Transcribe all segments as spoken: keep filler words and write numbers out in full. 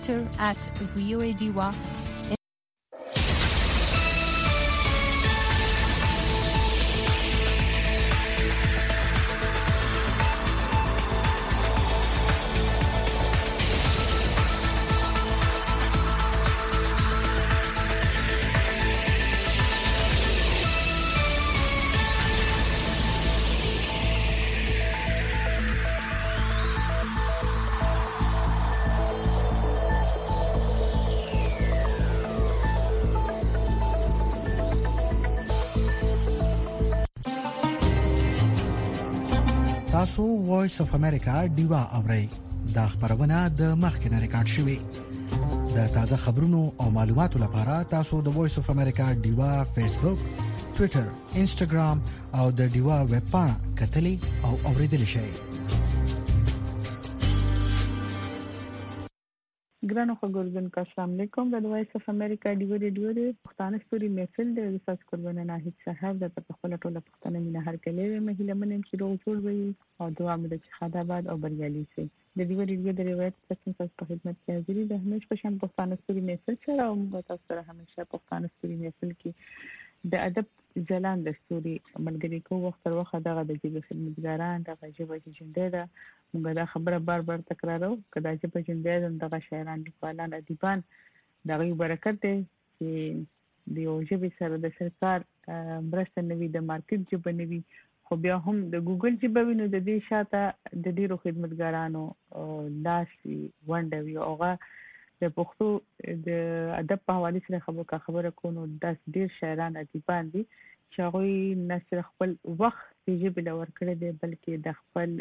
Twitter at V O A Diva. تاسو وایس اف امریکا دیوا اورئ دا خبرونه د مخکنه ریکارډ شوی د تازه خبرونو او معلوماتو لپاره تاسو د وایس اف امریکا دیوا فیسبوک ټوئیټر انسټاګرام او د دیوا ویب پاڼه کتلی او اوریدل شئ. ګرانو خبرګونکو السلام علیکم. د وایس اف امریکا دیوا ریډیو د پښتانه ستوري محفل د ریسرچ قربانه ناهید صاحب د خپل ټوله پښتنه مینه هر کله مهله منم چې روغ جوړ وي او دعا مې د خداباد او بریالي شي. د دیوا ریډیو د روایت څخه په خدمت کې حاضرې ده. همیشه په شان پښتانه ستوري محفل سره او موږ تاسو سره همیشه پښتانه ستوري محفل کې د ادب ځلان د ستوري ملګری کو وخت تر وخت دغه د جګ خدمتګاران دغه ژبه چې جنده ده موږ دا خبره بار بار تکرارو کدا چې په جنده دغه شاعران لیکوالان ادیبان دغه برکت دی چې د یو ژبې سره د سرکار مرسته نوي د مارکیټ ژبه نوي خو بیا هم د ګوګل ژبه وینو د دې شاته د ډیرو خدمتګارانو لاس ونډه وی اوغه د پښتو د ادب په حواله سره خبره خبره کوو د ډیر شاعران ادیبان دي چې هغه نه صرف خپل وخت د ژبې لور کړی دی بلکې د خپل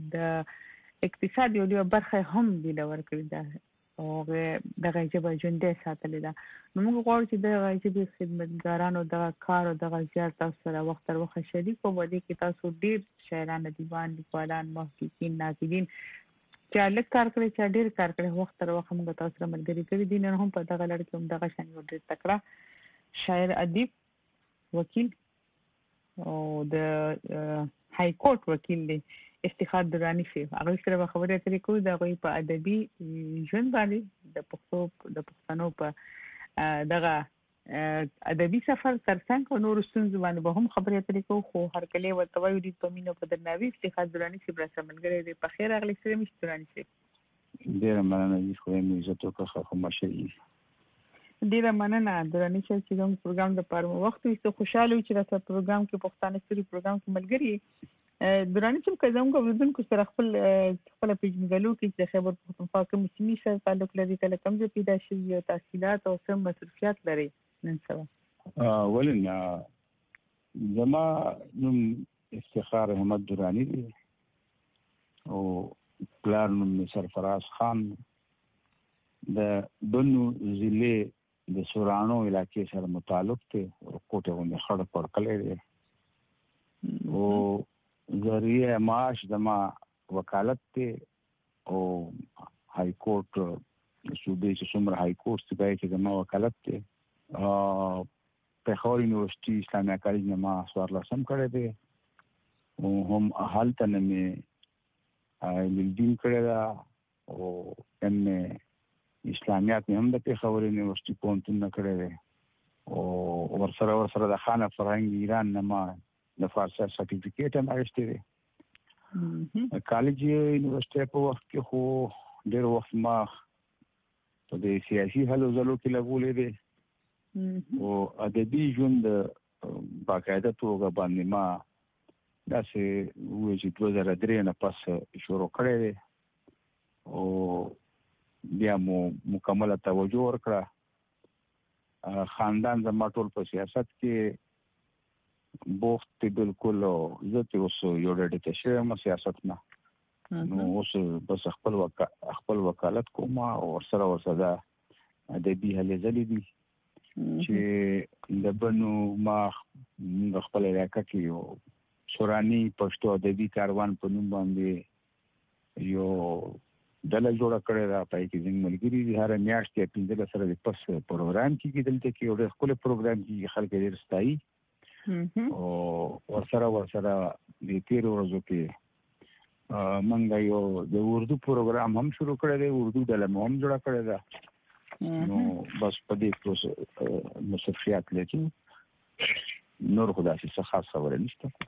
د اقتصاد یو برخه هم دی لور کړی ده او دغه ژبه ژوندۍ ساتلې ده. نو موږ غواړو چې دغه ژبې خدمتګارانو دغه کار او دغه زیار تاسو سره وخت تر وخت شریک وو دي کې تاسو ډیر شاعران ادیبان لیکوالان محققین ناقدین چې الګ کار کوي چې ډیر کار کوي وخت تر وخت موږ تاسو سره ملګری کوي دي. نه هم په دغه لړ کې هم دغه شان یو ډیر تکړه شاعر ادیب وکیل او د های کورټ وکیل دی افتخار درانی شي. هغه سره خبرې اترې کوي د غوي په ادبي ژوند باندې د پښتو د پښتنو په دغه ادبي سفر ترڅنګ نور ستونزې باندې به هم خبرې اترې کوي خو هر کله ورته وایو د پمینو په درناوي افتخار درانی شي برسه ملګری دی په خیر اغلی سره مش درانی شي. ډیر مننه چې خو مې عزت وکړه خو ماشي ډیره مننه درانی شي چې کوم پروګرام د پاره وخت وي. خوشاله چې راته پروګرام کې پښتانه ستوري پروګرام کې ملګری درانی چې کوم کوم سره خپل خپل پیژنګلو کې د خبر پښتونخوا کوم سیمې سره تعلق لري کله کوم ځای پیدا شوی او تحصیلات او سم مصرفيات لري نن سبا. ولنا زما نوم افتخار احمد درانی دی او پلان نوم سرفراز خان د بنو ضلع د سورانو علاقې سره متعلق دی او کوټه باندې خړ پړ کړی دی او ذریعہ معاش دما وکالت ته او های کورټ صوبې چې څومره های کورټ څخه چې دما وکالت ته په خور یونیورسيټي اسلامي کالج نه ما سوار لاسم کړی دی او هم حالت نه مې لیدین کړی دا او ام اسلامیات نه هم د په خور یونیورسيټي پونتون نه کړی دی او ورسره ورسره د خانه فرهنګ ایران نه ما د فارسی سرټیفیکیټ هم اخیستی دی. کالج یونیورسيټي په وخت کې خو ډېر وخت ما په د سیاسي هلو ځلو کې لګولې دي او ادبي ژوند باقاعده توګه باندې ما داسې وایي چې دوه زره درې نه پس شروع کړی دی او بیا مو مکمله توجه ورکړه. خاندان زما ټول په سیاست کې بوخت بالکل زه اوس یو ډېر تشه ما سیاست نه نو اوس بس خپل وکا خپل وکالت کوم او سره ورسره د دې هلي ځلې دي چې د بنو ما خپل علاقې کې یو سورانی پښتو ادبي کاروان په نوم باندې یو دله جوړه کړې ده په کې زموږ ملګری دي هر میاشت کې پنځه سره د پس پروګرام کې دلته کې یو خپل پروګرام کې خلک ډېر ستایي او ورسره ورسره د تیر ورځو کې منګه یو د اردو پروګرام هم شروع کړی دی اردو ډله هم جوړه کړې ده نو بس په دې کې مصرفيات لکه نور خدای څه خاص خبره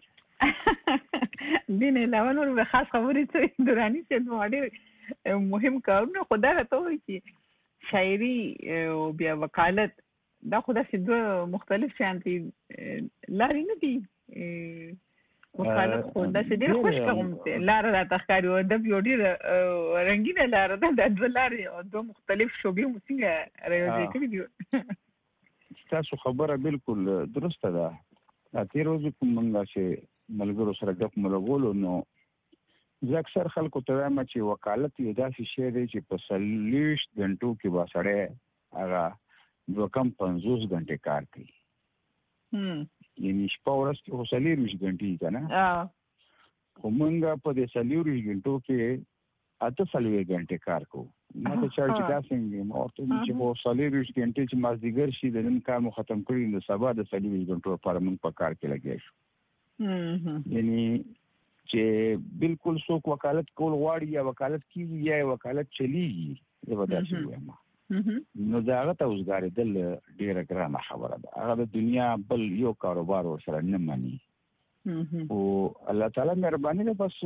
نشته دین علاوه نور به خاص خبرې څه درانی چې موږ مهم کارونه خدای راته وایي چې شاعري او بیا وکالت دا خدای چې دوه مختلف شان دي لارې نه دي وکالت خو دا چې ډېر خوش کوم لار راته ښکاري او د یو ډېر رنګینه لار ده د دوه لارې او دوه مختلف شوبې مو څنګه راوځي کړي دي تاسو خبره بالکل درسته ده تیر ورځ کوم منګه چې ملګرو سره ګپ ملګولو نو زه اکثر خلکو ته وایم چې وکالت یو داسې شی دی چې په څلوېښت غنټو کې به سړی هغه دوه کم پنځوس غنټې کار کوي یعنی شپه ورځ کې خو څلوېښت غنټې که نه خو موږ په دې څلوېښت غنټو کې اته څلوېښت غنټې کار کوو ما ته چا چې دا څنګه ما ورته وویل چې خو څلوېښت غنټې چې مازدیګر شي د نن کار مو ختم کړي د سبا د څلوېښت غنټو لپاره موږ په کار کې لګیا شو یعنی چې بالکل څوک وکالت کول غواړي یا وکالت کیږي یا وکالت چلیږي زه به داسې وایم نو د هغه ته اوسګارېدل ډېره ګرانه خبره ده هغه د دنیا بل یو کاروبار ورسره نه مني او الله تعالی مهرباني ده بس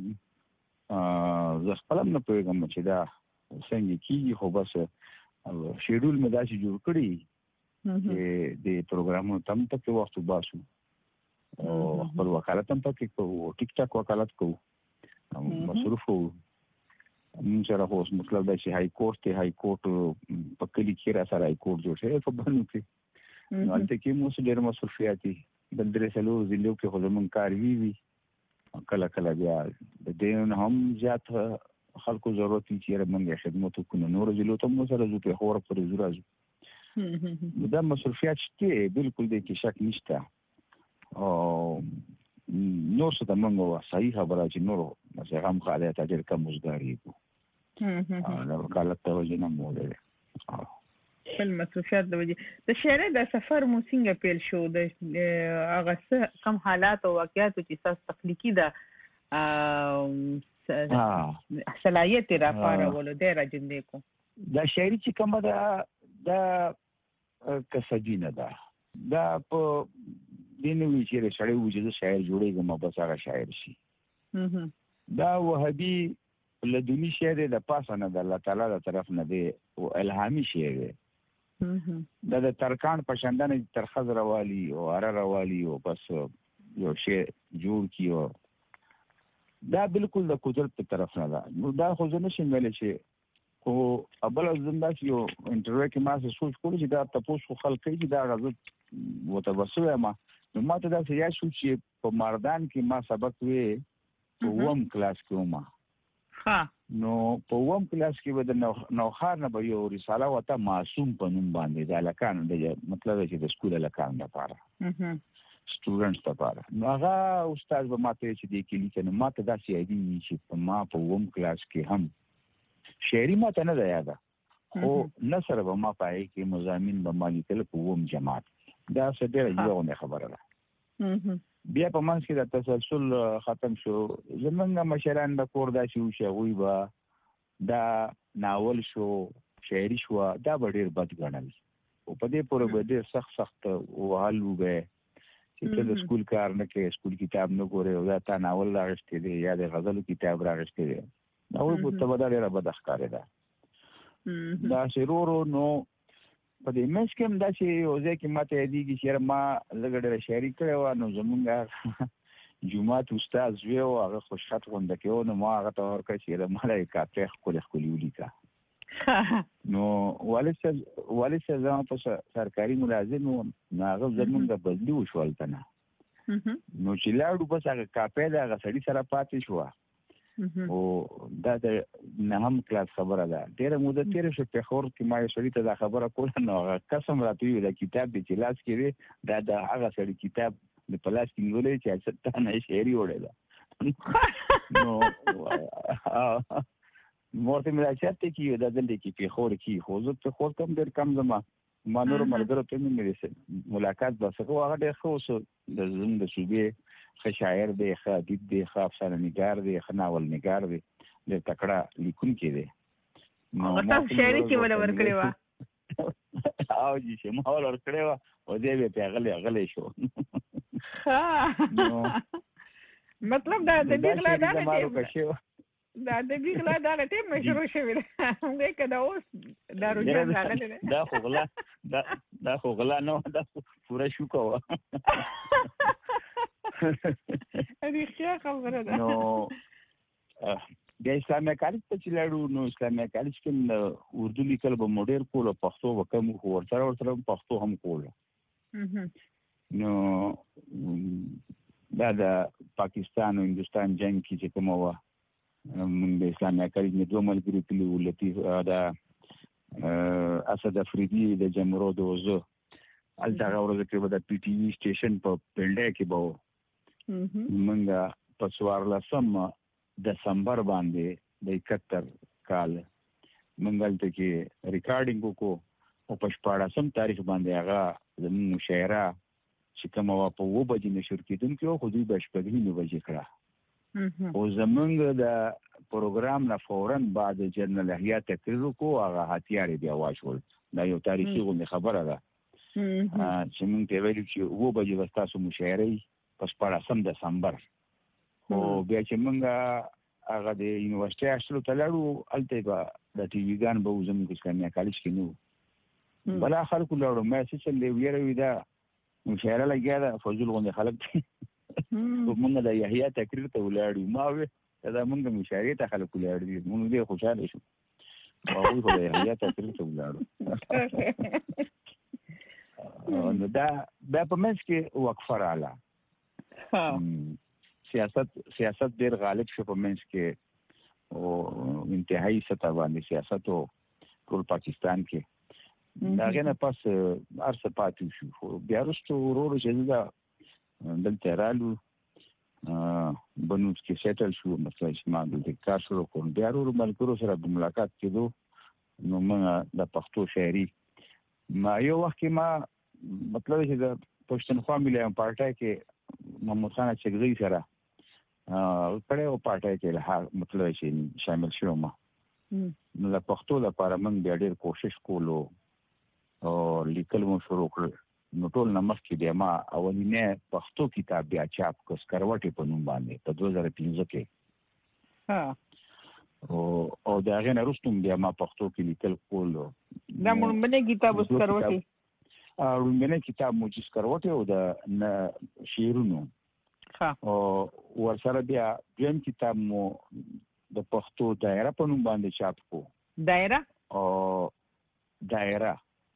زه خپل هم نه پوهېږم چې دا څنګه کیږي خو بس شیډول مې داسې جوړ کړي چې د پروګرامونو ته هم پکې وخت وباسو او خپل وکالت هم پکې کوو ټیک ټاک وکالت کوو مصروف وو موږ سره خو مطلب دا چې هاي کورټ ته هاي کورټ په کلی کې را سره هاي کورټ جوړ شوی په بنو کې نو هلته کې مو څه ډېر مصروفیات دي بل درې څلور ضلعو کې خو زموږ کار وي وي کله کله بیا د دې نه هم زیات خلکو ضرورت وي چې موږ خدمت وکړو نور ضلعو ته مو سره ځو په خور پر زو راځو دا مصروفیات شته بالکل دې کې شک نشته او نو څه د موږ صحیح خبره چې نور مثلا هم خاله ته ډېر کم وزګاری کو نو وکالت ته وځي نه مو ده خپل مصروفیات د وجې د شهر د سفر مو څنګه پیل شو د هغه څه کم حالات او واقعیات چې تاسو تخلیقي ده صلاحیت را پارولو د راجندې کو دا شاعري چې کومه ده دا کسبینه ده دا په دینوي چې سړی وجود شاعر جوړېږي بس هغه شاعر شي دا وهابي لدونی شعر د پاسه نه د الله تعالی د طرف نه دی او الهامي شعر دی دا د ترکان پښندنه تر خزر والی او اره والی او بس یو شی جوړ کیو دا بالکل د قدرت په طرف نه ده نو دا خو ځنه شي ملي شي خو ابل زنده یو انټرویو کې ما څه سوچ کړی چې دا تاسو خلک کې دا غزت متوسوي ما نو ماته دا څه یا شو چې په مردان کې ما سبق وې په ووم کلاس کې ما ها نو په ووم کلاس کې به د نوخار نه به یو رساله وته معصوم په نوم باندې دا لکان د مطلب چې د سکول لکان لپاره سټوډنټس لپاره نو هغه استاد به ماته چې د کلی کې نو ماته دا څه دی چې په ما په ووم کلاس کې هم شعري ماته نه دی یاد خو نصر به ما پای کې مضامین به مالي کله په ووم جماعت دا څه ډېر یو خبره ده بیا په منځ کې د تسلسل ختم شو زمونږ مشران د کور دا شو شغوي با دا ناول شو شاعري شو دا ډېر بد ګڼل او په دې پورې به ډېر سخت سخت وهلو به چې ته د سکول کار نه کې سکول کتاب نه ګورې او دا تا ناول راغشتې دی یا د غزلو کتاب راغشتې دی نو په تبدا ډېر بد ښکارې ده دا شرورو نو په دې مېش کې هم دا چې یو ځای کې ماته یادېږي چې ما لږ ډېره شاعري کړې وه نو زمونږ جومات استاد زوی و هغه خوشخط غونډه کې و نو ما هغه ته ورکړه چې د ما له کاپۍ ښکلې ښکلې ولیکه نو والد صاحب والد صاحب زما په سرکاري ملازم و نو هغه زمونږ د بدلي وشو هلته نه نو چې لاړو بس هغه کاپۍ د هغه سړي سره پاتې شوه او دا د نهم کلاس خبره ده ډېره موده تېره شوه پېښور کې ما یو سړي ته دا خبره کوله نو هغه قسم راته وویل دا کتاب دی چې لاس کې دی دا د هغه سړي کتاب د په لاس کې نیولی چې تا نه شاعري وړې ده نو ما ورته مې دا چېرته کې دا دلته کې پېښور کې خو زه پېښور ته هم ډېر کم ځم ما نورو ملګرو ته مې ملاقات بس خو هغه ډېر ښه اوس د زموږ د صوبې ښه شاعر دی ښه ادیب دی ښه افسانه نګار دی ښه ناول نګار دی ډېر تکړه لیکونکی دی نو تاسو شاعري کې ولا ورکړې وه او چې مول ور کړو او دې به غلې غلې شو. مطلب دا د بیغلا دا دا د بیغلا دا ټیم مشروع شوی دی که دا اوس دا روجان راغلی دی دا خو غلا دا خو غلا نه دا پوره شو کوه رښتیا خبره ده. نو د اسلامي کالج ته چې لاړو نو اسلامي کالج کې اردو لیکل به مو ډېر کول او پښتو به کم خو ورسره ورسره پښتو هم کول. نو دا د پاکستان او هندوستان جنگ کې چې کومه وه موږ د اسلامي کالج نه دوه ملګري تللي وو، لطیف دا اسد افریدي د جمرود وزو هلته هغه ورځ کې به د پی ټي وي سټیشن په پنډۍ کې به وو. موږ په څوارلسم دسمبر باندې د اکهتر کال موږ هلته کې ریکارډینګ وکړو او په شپاړسم تاریخ باندې هغه زموږ مشاعره چې کومه وه په اووه بجې نشر کېدونکې وه خو دوی به شپږ نیمې بجې کړه. او زموږ د پروګرام نه فوراً بعد جنرال احیا تقریر وکړو، هغه هتیار یې بیا واچول. دا یو تاریخي غوندې خبره ده چې موږ ته ویلي چې اووه بجې به ستاسو مشاعره وي په شپاړسم دسمبر. خو بیا چې موږ هغه د یونیورسټۍ اصلو ته لاړو هلته به د ټي ویګان به وو، زموږ اسلامي کالج کې نه وو. بلا خلکو لاړو ما څه چل دی ویره وي دا مشاعره لګیا ده فضول غوندې خلک دي. موږ د یحیی تقریر ته ولاړو، ما وې دا موږ مشاعرې ته خلک ولاړ دي، موږ ډېر خوشحاله شو. هغوی خو د یحیی تقریر ته ولاړو. نو دا بیا په منځ کې وقفه راغله. سیاست سیاست ډېر غالب شو په منځ کې او انتهایی سطح باندې سیاست او ټول پاکستان کې. د هغې نه پس هر څه پاتې شو. خو بیا وروسته ورو ورو چې زه دلته رالو بنوس کې سیټل شو، مثلا چې ما دلته کار شروع کړو، بیا ورو ورو ملګرو سره د ملاقات کېدو نو موږ د پښتو شاعري ما یو وخت کې ما مطلب چې د پښتونخوا ملي پارټۍ کې محمد خان اچکزي سره کړی و، پارټۍ کې مطلب چې شامل شوم. نو د پښتو لپاره موږ بیا ډېر کوشش کولو او لیکل مو شروع کړل. نو ټول نه مخکې بیا ما اولینی پښتو کتاب بیا چاپ کړ سکروټې په نوم باندې په دوه زره پنځه کې. او د هغې نه وروسته بیا ما پښتو کې لیکل کول. دا لومړنی کتاب سکروټې لومړنی کتاب مو چې سکروټې او د شعرونو، او ورسره بیا دویم کتاب مو د پښتو دایره په نوم باندې چاپ کړو. دایره او دایره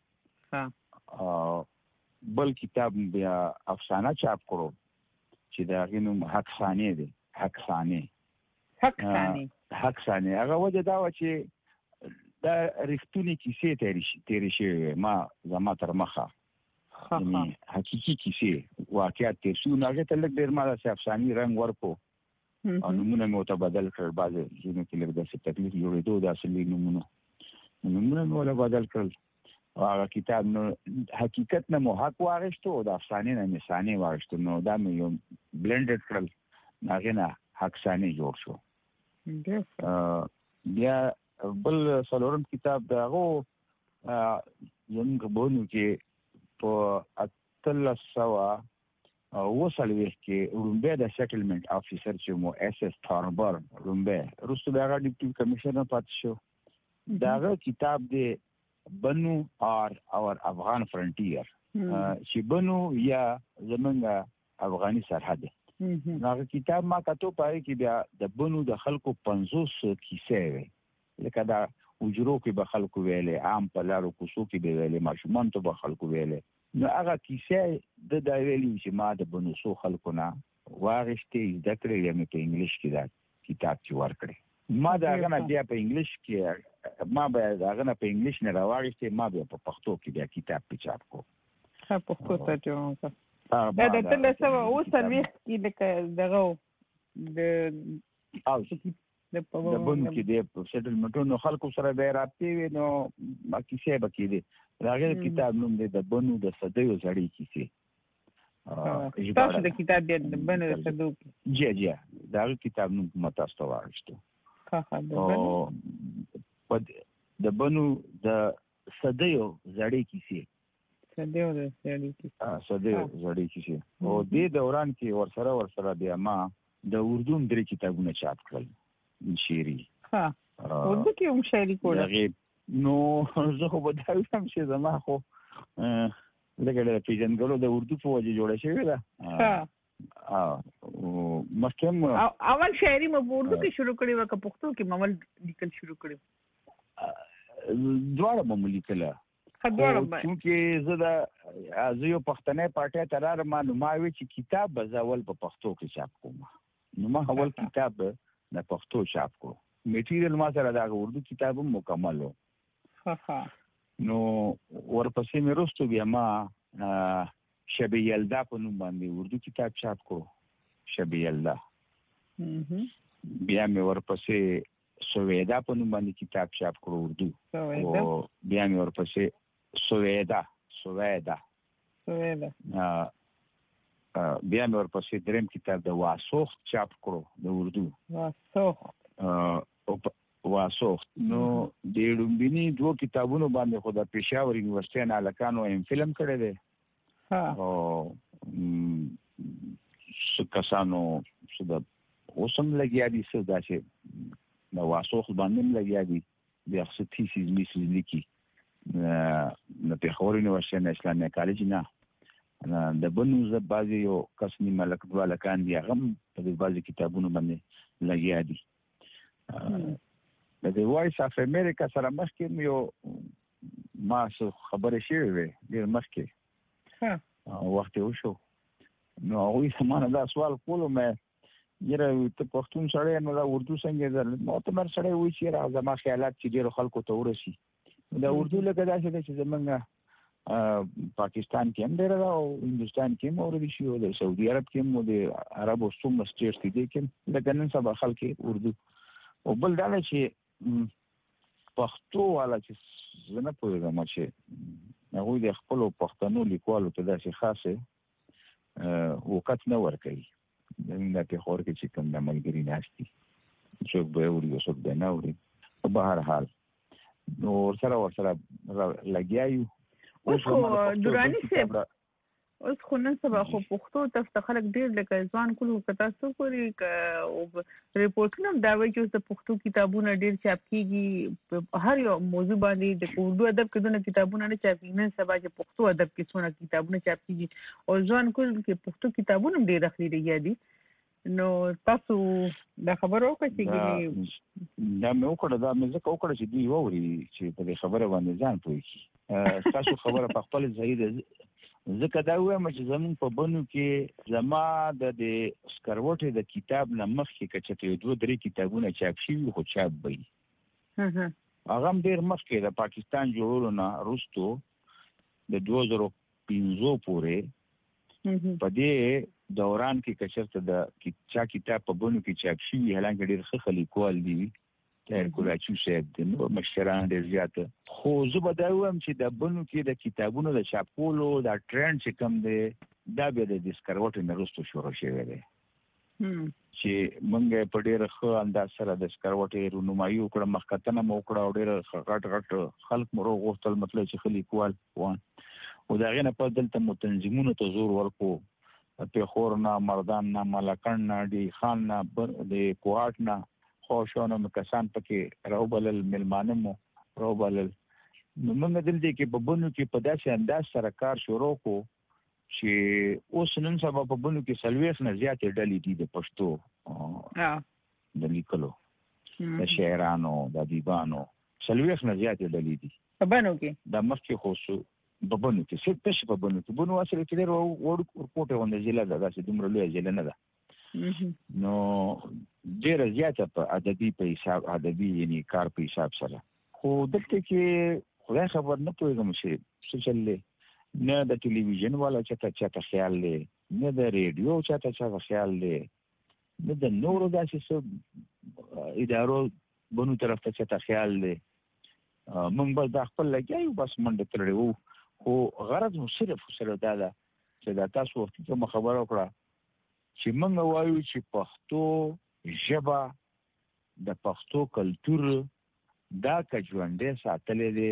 بل کتاب بیا افسانه چاپ کړو چې د هغې نوم حق ثاني دی. حق ثاني حق ثاني حق ثاني هغه وجه دا وه چې دا رښتونې کیسې تېرې شوې ما زما تر مخه، یعنې حقیقي کیسې واقعیت تېر شوي. نو هغې ته لږ ډېر ما داسې افساني رنګ ورکړو او نومونه مې ورته بدل کړل. بعضې ځینو کې لږ داسې تکلیف جوړېدو داسې لږ نومونه نومونه مې ورته بدل کړل. او هغه کتاب نو حقیقت نه مو حق واخیستو او د افسانې نه مې ثاني واخیستو. نو دا مې یو بلنډډ کړل، هغې نه حق ثاني جوړ شو. بیا بل څلورم کتاب د هغو زموږ بونو کې په اتلس سوه اوه څلوېښت کې لومبی د سیټلمنټ افیسر چې مو ایس ایس تاربر لومبی، وروسته د هغه ډیپټي کمیشنر پاتې شو. د هغه کتاب دی بنو آر اور افغان فرنټیر، چې بنو یا زمونږ افغاني سرحد. هغه کتاب ما کتو په هغې کې بیا د بنو د خلکو پنځوس کیسې وې، لکه دا حجرو کې به خلکو ویلې، عام په لارو کوڅو کې به ویلې، ماشومانو ته به خلکو ویلې. نو هغه کیسې د دا ویلي چې ما د بنو څو خلکو نه واخیستې، زده کړې، یا مې په انګلیش کې دا کتاب چې ورکړې. ما د هغه نه بیا په انګلیش کې ما بیا د هغه نه په انګلیش نه راواخیستې، ما بیا په پښتو کې بیا کتاب په چاپ کړو. ښه پښتو ترجمه وکړه. دا د اتلس سوه اوه څلوېښت کې لکه دغه د د بنو کې د سیټلمنټونو خلکو سره به یې رابطې وې، نو کیسې به کېدې. د هغې کتاب نوم دی د بنو د صدیو زړې کیسې. تاسو د کتاب بیا د بنو د صدیو جی جی د هغه کتاب نوم ما تاسو ته واخیستو. د بنو د صدیو زړې کیسې سده او سړی کې سده زړی کې او د دوران کې ورسره ورسره بیا ما د اردو درې کتابونه چاپ کړل شعري. ها اردو کې هم شاعري کوله؟ نو زه خو به دا وایم چې زما خو لکه پیژنګلو د اردو په وجه جوړه شوې ده. ها مخکم اول شاعري مو اردو کې شروع کړې و که پښتو کې مول لیکل شروع کړو؟ دواړه مو لیکل. خدوړم چې زه د زه یو پښتنې پارټي ترار ما نو ما وی چې کتاب بزاول په پښتو کې چاپ کوم. نو ما اول کتاب د پښتو چاپ کو. میټیریال ما سره دا اردو کتاب مکمل و. ها ها نو ورپسې مې وروسته بیا ما شب یلدا په نوم باندې اردو کتاب چاپ کو. شب یلدا. بیا مې ورپسې سویدا په نوم باندې کتاب چاپ کړو اردو. او بیا مې ورپسې سویدا سویدا سویدا بیا مې ورپسې دریم کتاب د واسوخت چاپ کړو د اردو. واسوخت واسوخت نو د لومبینی دوه کتابونو باندې خو د پېښور یونیورسيټي نه الکانو ایم فلم کړی دی. ها او څه کسانو څه د اوسم لګیا دي څه داسې د واسوخت باندې لګیا دي د خپل تیسیز میسیز لیکي د پېښور یونیورسيټي نه اسلامي کالج نه د بنو ز بازي یو قسمي ملک دواله کان دي هغه په دې بازي کتابونو باندې لګیا دي. د وایس اف امریکا سره مخکې یو ما خبرې شوې وې ډېر مخکې وخت یې وشو. نو هغوی زمانه دا سوال کولو مې یاره ته پښتون سړی نو دا اردو څنګه ده معتبر سړی وایي چې یاره زما خیالات چې ډېرو خلکو ته ورسي. دا اردو لکه داسې ده چې زمونږ پاکستان کې هم ډېره ده او هندوستان کې هم اورېدل شي او د سعودي عرب کې هم او د عربو څومره سټیټس دي کې لکه نن سبا خلک اردو. او بل دا چې پښتو والا چې زه نه پوهېږم چې هغوی د خپلو پښتنو لیکوالو ته داسې خاصې وقت نه ورکوي. زموږ دا پېښور کې چې کوم د ملګري ناست دي څوک به اوري او څوک به نه اوري. په هر حال نو ورسره ورسره لګیا یو. اوس خو دراني صاحب اوس خو نن سبا خو پښتو ته خلک ډېر لکه ځوان کولو که تاسو کولی ریپورټونه هم دا وایي چې اوس د پښتو کتابونه ډېر چاپ کېږي. هر یو موضوع باندې د اردو ادب کې دونه کتابونه نه چاپ کېږي. نن سبا چې پښتو ادب کې څونه کتابونه چاپ کېږي او ځوان کول کې پښتو کتابونه هم ډېر اخلي لګیا دي. نو تاسو دا خبره وکړه چې دا مې وکړه دا مې ځکه وکړه چې دوی واوري چې په دې خبره باندې ځان پوه کړي. تاسو خبره په خپل ځای ده ځکه دا وایم چې زمون په بنو کې زما د سکروټې د کتاب نه مخکې کچته یو دوه درې کتابونه چاپ شوي خو چاپ وي. هغه هم ډېر مخکې د پاکستان جوړولو نه وروستو د دوه زره پنځو پورې په دې دوران کې کچرته د چا کتاب په بنو کې چاپ شوي حالانکه ډېر ښه لیکوال دي تر کولاچو صاحب د نو مشران ډېر زیاته. خو زه به دا وایم چې د بنو کې د کتابونو د چاپ کولو دا ټرند چې کوم دی دا بیا د سکروټې نه وروسته شروع شوی دی چې موږ په ډېر ښه انداز سره د سکروټې رونمایي وکړه. مخکتنه مو وکړه او ډېر غټ غټ خلک مو وغوښتل مطلب چې ښه لیکوال وان او د هغې نه پس دلته مو تنظیمونو ته زور ورکړو. پېښور نه مردان نه ملکن نه ډي خان نه د کوهاټ نه خوشونه مکسان پکې راوبلل ملمانه مو راوبلل. نو موږ دلته کې په بنو کې په داسې انداز سره کار شروع کو چې اوس نن سبا په بنو کې سلويخ نه زیاتې ډلې دي د پښتو د لیکلو د شاعرانو د ادیبانو سلويخ نه زیاتې ډلې دي په بنو کې. د مخکې خو په بنو کې څه پېښ په بنو کې بنو اصل کې ډېر وړ کوټه ونه ضلع ده داسې دومره لوی ضلع نه ده. نو ډېر زیاته په ادبي په حساب ادبي یعنی کار په حساب سره. خو دلته کې خدای خبر نه پوهېږم چې څه چل نه د ټلویزیون والا چاته چاته خیال دی نه د ریډیو چاته چاته خیال دی نه د نورو داسې څه ادارو بنو طرف ته چاته خیال دی. موږ به دا خپل لګیا یو بس منډه تړلې وو. خو غرض مو صرف سره دا ده چې دا تاسو وخت کوم خبره وکړه چې موږ وایو چې پښتو ژبه د پښتو کلتور دا که ژوندی ساتلی دی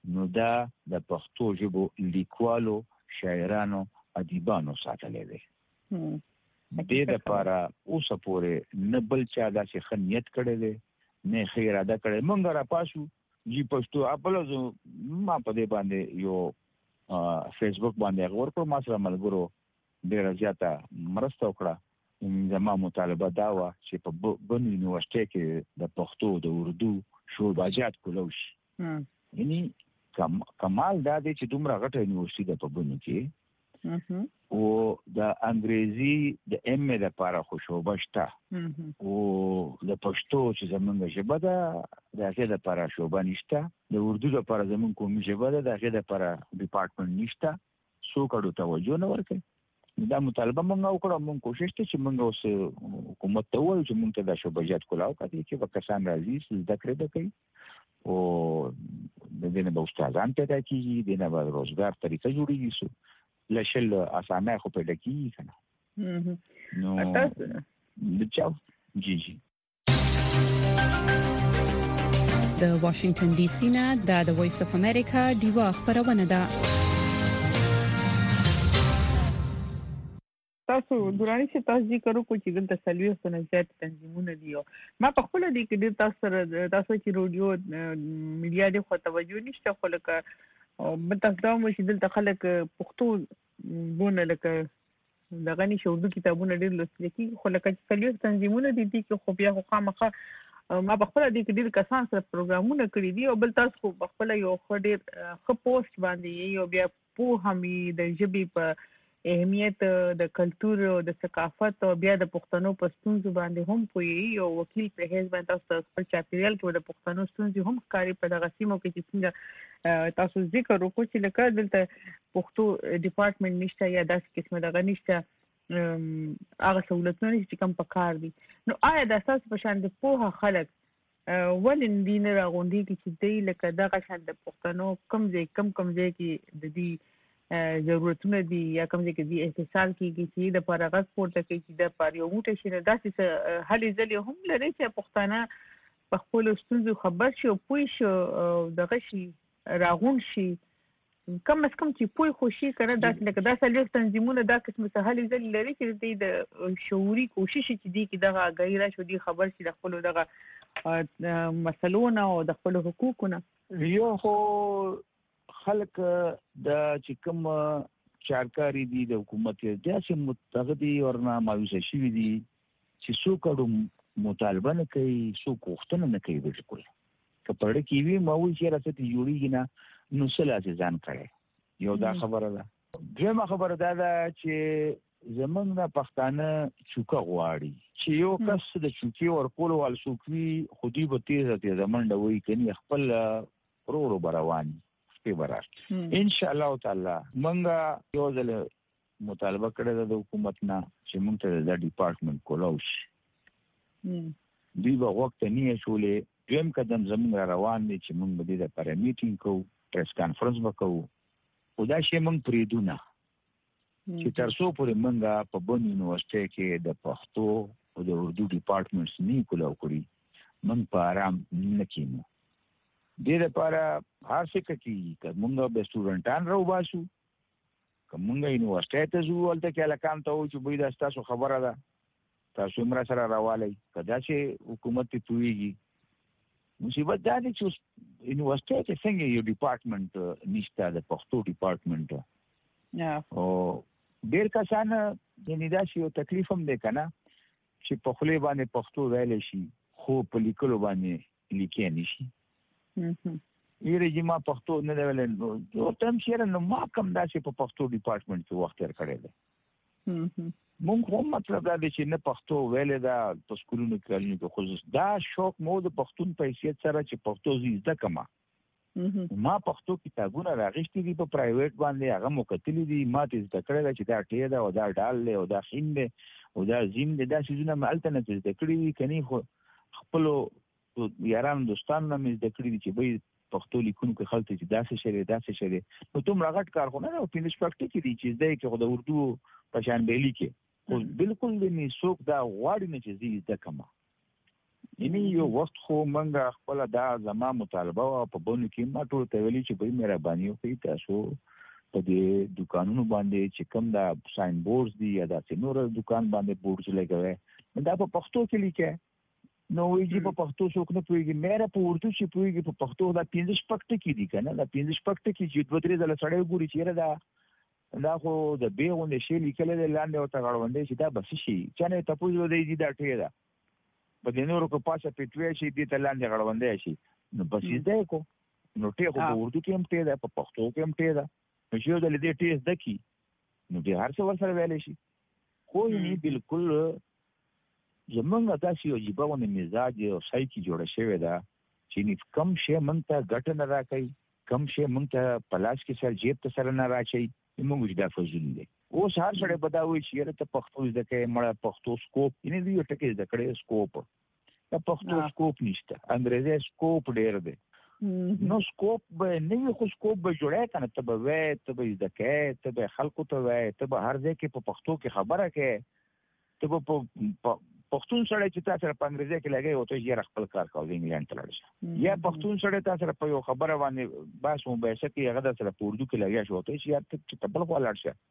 نو دا د پښتو ژبو لیکوالو شاعرانو ادیبانو ساتلې ده. دې لپاره اوس پورې نه بل چا داسې ښه نیت کړی دی نه ښه اراده کړې. مونږ را پاسو جی پښتو خپل زه ما په دې باندې یو فیسبوک باندې غوړ کړم، ما سره ملګرو ډېره زیاته مرسته وکړه. زما مطالبه دا وه چې په بن یونیورسټۍ کې د پښتو د اردو شعباجات کولو شي. یعنی کمال دا دی چې دومره غټه یونیورسټي ده په بنو کې او د انګریزي د ایم ای لپاره خو شعبه شته او د پښتو چې زمونږ ژبه ده د هغې لپاره شعبه نشته، د اردو لپاره زمونږ قومي ژبه ده د هغې لپاره ډپارټمنټ نشته، څوک اړو توجه نه ورکوي. دا مطالبه مونږ وکړه، مونږ کوشش ته چې مونږ اوس حکومت ته ووایو چې مونږ ته دا شعبجات کولاو کړي چې به کسان راځي زده کړې به کوي او د دې نه به استادان پیدا کېږي، د نه به روزګار طریقه جوړېږي، سو لشل اسانه خو پیدا کېږي که نه. نو چاو جی جی د واشنگټن ډي سي نه د وایس اف امریکا ډیوا خبرونه ده. تاسو دوراني چې تاسو ذکر وکړو چې دلته سلوي څه نه زیات تنظیمونه دي، ما په خپل دي کې د تاسو سره تاسو چې رادیو میډیا د خو توجه نشته، خو لکه بل تاسو دا مو چې دلته خلک پښتو بونه لکه د غني شوردو کتابونه ډېر لوستل کېږي، خو لکه سلوي تنظیمونه دي چې خو بیا خو خامخا ما په خپل دي کې ډېر کسان سره پروګرامونه کړی دي او بل تاسو خو په خپل یو ډېر ښه پوسټ باندې یو بیا په همي د ژبې په اهمیت د کلچر او د ثقافت او بیا د پښتنو په ستونزو باندې هم پوهیږي. یو وکیل په هیڅ باندې تاسو خپل چاپیریال کې د پښتنو ستونزې هم ښکاري په دغه سیمو کې چې څنګه تاسو ذکر وکړو چې لکه دلته پښتو ډپارټمنټ نشته یا داسې قسمه دغه نشته، هغه سہولتونه چې کوم پکار دي. نو آیا د اساس په شان د پوهه خلک ولې دین راغونډي کې چې دی لکه دغه شان د پښتنو کم ځای کم کم ځای کې د دې ضرورتونه دي یا کوم ځای کې دي احتساب کېږي چې د پرغت پورته کوي چې د پر یو موټی شي داسې هلې ځلې هم لري چې پښتانه په خپل ستونزو خبر شي او پوه شي دغه شي راغون شي کم از کم چې پوه خو شي کنه داسې لکه دا سلوي تنظیمونه دا قسم څه هلې ځلې لري چې د شعوري کوشش چې دي کې دغه غیر شو دي خبر شي د خپل دغه مسلونه او د خپل حقوقونه. یو خو خلک د چې کوم چارکاري دي د حکومت داسې متغدي ورنه مایوسه شوي دي چې څوک اړو مطالبه نه کوي، څوک غوښتنه نه کوي. بالکل که په اړه کې وي ما وایي چې راڅه جوړېږي نه نو څه لاسې ځان کړی. یو دا خبره ده. دویمه خبره دا ده چې زمونږ نه پښتانه چوکه غواړي چې یو کس د چوکې ورکولو وال څوک وي خو دوی به تیزه تیزه منډه وایي کني خپل ورو ورو به روان په برار ان شاء الله تعالی. مونږ یو ځل مطالبه کړې ده د حکومت نه چې مونږ ته د ډپارټمنټ کولو شي. دوی به وخت نه شولې. دویم قدم زموږ را روان دي چې مونږ به د لپاره میټینګ کوو، پریس کانفرنس وکړو. خو دا شی مونږ پرېږدو نه چې تر څو پورې مونږ په بن یونیورسټۍ کې د پښتو او د اردو ډپارټمنټس نه کولو کړی مونږ په آرام نه کېنو. دې لپاره هر څه کوي که مونږ به سټوډنټان راوباسو، که مونږ یونیورسټۍ ته ځو هلته کې هلکان ته وایو چې بوی دا ستاسو خبره ده تاسو مره سره راوالی. که داسې حکومت ته پوهېږي مصیبت دا دی چې یونیورسټۍ ته څنګه یو ډپارټمنټ نشته د پښتو ډپارټمنټ او ډېر کسان یعنې داسې یو تکلیف هم دی که نه چې په خولې باندې پښتو ویلی شي خو په لیکلو باندې لیکلی نه شي. یره چې ما پښتو نه دی ویلی نو ورته هم چې یاره نو ما کم داسې په پښتو ډپارټمنټ کې وخت تېر کړی دی. مونږ هم مطلب دا دی چې نه پښتو ویلی ده په سکولونو کې کالونو کې خصوص دا شوق مو د پښتون په حیثیت سره چې پښتو زه زده کړم. ما پښتو کتابونه راغشتي دي په پرایویټ باندې، هغه مو کتلي دي، ما ته زده کړی ده چې دا ټی ده او دا ډال دی او دا خین دی او دا زیم دی. دا څیزونه مې هلته نه زده کړي دي کني خو خپلو یارانو دوستانو نه مې زده کړي دي چې بی پښتو لیکونکو خلک چې داسې شری داسې شری نو دومره غټ کار خو نه دی. په نسبت کې دي چې زده کې خو د اردو په شان بیلي کې خو بالکل دې څوک دا غواړي نه چې زه زده کړم. یعنی یو وخت خو منګه خپل دا زما مطالبه او په بونو کې ما ټول ته ویلي چې به مهرباني وکړئ تاسو په دې دکانونو باندې چې کوم دا ساين بورډز دي یا د نور دکان باندې بورډز لګوي دا په پښتو کې لیکه نو ویږي په پښتو څوک نه پوهیږي مېره په اردو چې پوهیږي په پښتو دا پنځه شپږ ټکي دي کنه دا پنځه شپږ ټکي چې دوه درې ځله سړی ګوري چې دا دا خو د بیغونې شی لیکل دي لاندې او تغړوندې چې دا بس شي چې نه تاسو دې دا ټی دا په دې نورو کو پاسه پټوي شي دې ته لاندې غړوندې شي نو بس دې کو نو ټی خو په اردو کې هم ټی دا په پښتو کې هم ټی دا نو چې دا دې ټی دکی نو دې هر څه ورسره ویلې شي خو یې بالکل زمونږ داسې یو جيبونه مزاج او سایکی جوړه شوی دا چې کم شی مونږ ته ګټه نه راکړي کم شی مونږ ته پلاس کې سر جیب ته سره نه راچي موږ دا فزول دي اوس هر سړی بداوي چې ته پښتو زده کې مړه پښتو سکوپ یعنی دوی ټکي زده کړې سکوپ دا پښتو سکوپ نشته انګريزي سکوپ ډېر دی نو سکوپ به نه خو سکوپ به جوړه کنه ته به وې ته به زده کې ته به خلکو ته وې ته به هر ځای کې په پښتو کې خبره کې ته به پښتون سره چې تاسو په انګريزي کې لګي او ته یې خپل کار کوي انګلند ته لاړ یا پښتون سره تاسو په یو خبره باندې باس مو به شکه هغه د سره په اردو کې لګیا شو ته چې یا ته بل خو لاړ شه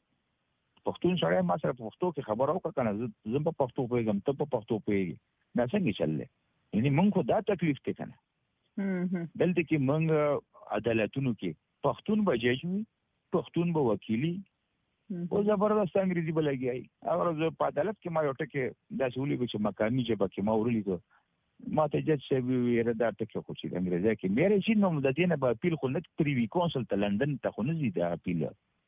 پښتون سره ما سره په پښتو کې خبره وکړه کنه زه په پښتو پیغام ته په پښتو پیغام دا څنګه چللې یعنی مونږ خو دا تکلیف ته کنه دلته کې مونږ عدالتونو کې پښتون به جج وي پښتون به وکیلی او زبردست انګریزي بلګي او زه په عدالت کې ما یو ټکي دا سولې چې مقامي چې پکې ما ورلې کو ما ته جج څه ویره دا ټکي خو چې انګریزي کې مېره شي نو د دې نه به اپیل خو نه پریوي کونسل ته لندن ته خو نه زی دا اپیل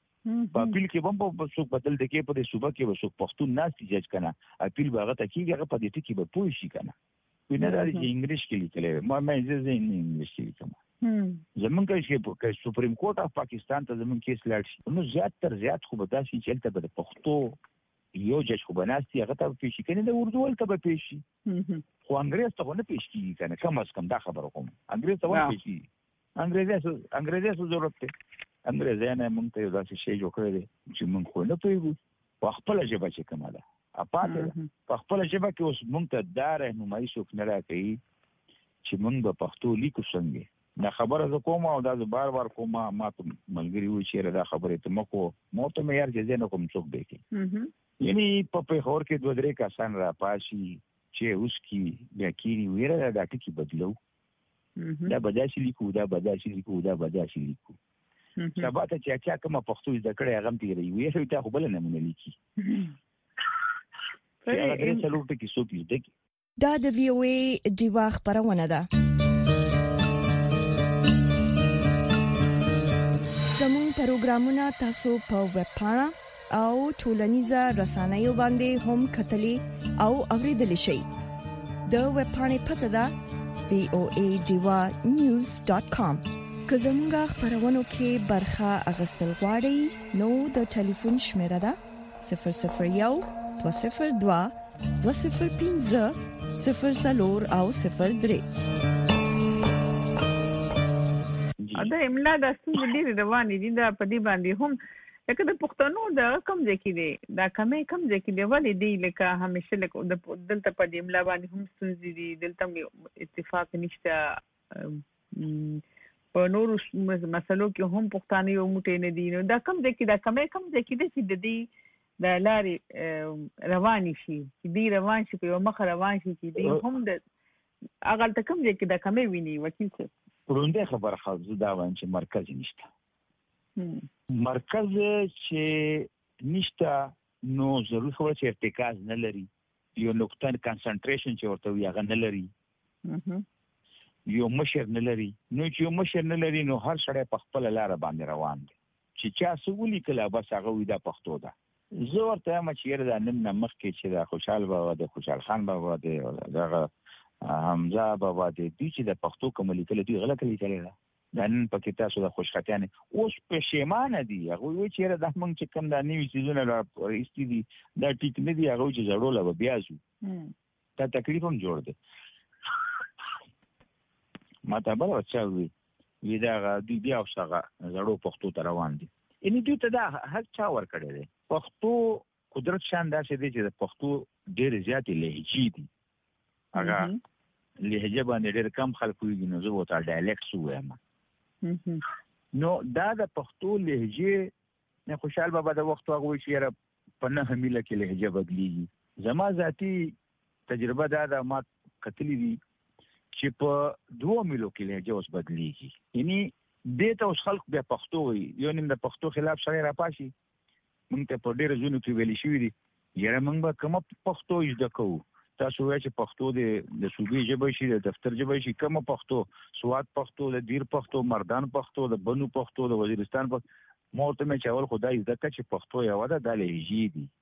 په اپیل کې هم په څوک بدل د کې په صوبه کې وسو پښتون ناس جج کنه اپیل باغه ته کېږي هغه په دې ټکي به پوه شي کنه وینه دا چې انګلیش کې لیکل ما مې زه نه انګلیش کې لیکم زمون کې چې سپریم کورټ اف پاکستان ته زمون کیس لاړ شي نو زیات تر زیات خو به داسي چلته به پښتو یو جج خو بناستي هغه ته پیش کنه د اردو ول ته به پیش شي خو انګریز ته نه پیش کیږي کنه کم از کم دا خبره کوم انګریز ته ول پیش شي انګریزي انګریزي څه ضرورت دی انګریزي نه مونږ ته داسې شی جوړ کړی چې مونږ خو نه پیږو په خپل ژبه چې کومه ده اپاته په خپل ژبه کې اوس مونږ ته دا رهنمایي څوک نه راکړي چې مونږ په پښتو لیکو څنګه دا خبره زه کوم او دا بار بار کوم ما ته ملګری وي چې دا خبره ته مکو مو ته مې یار چې نه کوم څوک دی کی یعنی په پیښور کې دوه درې کسان را پاشي چې اوس کې بیا کېږي ویره دا ټکی بدلو دا بداسي لیکو دا بداسي لیکو دا بداسي لیکو سبا ته چې چا کوم پښتو زده کړی هغه تیری ویره ته خو بل نه مونږ لیکي هغه درې څلور ټکی څوک زده کی دا د وی او ای دیوا خبرونه ده زموږ پروګرامونه تاسو په ویب پاڼه او ټولنیزه رسنیو باندې هم کتلی او اوریدلی شئ د ویب پاڼې پته ده وی او ای دیوا نیوز ډاٹ کام که زموږ خبرونو کې برخه اغستل غواړئ نو د ټلیفون شمیره ده صفر صفر یو دوه صفر دوه دوه صفر پنځه صفر څلور او صفر درې دا املا د ستونزې ډېرې روانې دي دا په دې باندې هم لکه د پښتنو د کم ځای کې دی دا کمې کم ځای کې دی ولې دی لکه همیشه لکه دلته په دې املا باندې هم ستونزې دي دلته اتفاق نشته په نورو مسلو کې هم پښتانه یو موټی نه دي نو دا کم ځای کې دا کمې کم ځای کې دی چې د دې د لارې روانې شي چې دی روان شي په یو مخ روان شي چې دی هم د هغه ته کم ځای کې دا کمې ویني وکیل صاحب پرونده خبر خاصه دا وایي چې مرکز نشته مرکز چې نشته نو ضروري خبره چې ارتکاز نه لري یو نقطه کنسنټریشن چې ورته وي هغه نه لري یو مشر نه لري نو چې یو مشر نه لري نو هر سړی په خپل لار باندې روان دی چې چا سولي کله بس هغه وي دا پښتو ده زه ورته ما چې دا نن مخ کې چې دا خوشحال بابا د خوشحال خان بابا د دغه حمزه بابا د دې چې د پښتو کوم لیکل دي غلط لیکل ده دا نن پکې تاسو د خوشخطیانه اوس پښیمانه دي هغه وی چې دا موږ چې کوم د نیو سیزونه را ایستي دي دا ټیک نه دی هغه چې زړول به بیا شو دا تکلیف هم جوړ دی ما ته بل وچا وی وی دا دی بیا اوسه زړو پښتو ته روان دي ان دې ته دا هر چا ور کړی دی پښتو قدرت شان دا چې د پښتو ډېر زیاتې لهجې دي هغه لهجه باندې ډېر کم خلک ویږي نو زه ورته ډایلیکټس وایم. نو دا د پښتو لهجه نه خوشحال بابا د وخت هغه وی چې په نه میله کې لهجه بدلیږي. زما ذاتی تجربه دا د ما کتلی دي چې په دوه میلو کې لهجه اوس بدلیږي. یعنی دې ته اوس خلک بیا پښتو وي، یو نیم د پښتو خلاف سره راپاشي. موږ ته په ډېر ځینو کې ویل شوي دي یاره موږ به کومه پښتو زده کوو. تاسو وایئ چې پښتو د صوبې ژبه شي، د دفتر ژبه شي، کومه پښتو؟ سوات پښتو، د دیر پښتو، مردان پښتو، د بنو پښتو، د وزیرستان پښتو. ما ورته مې چې اول خدای زده کړه چې پښتو یوه ده، دا لهجې دي.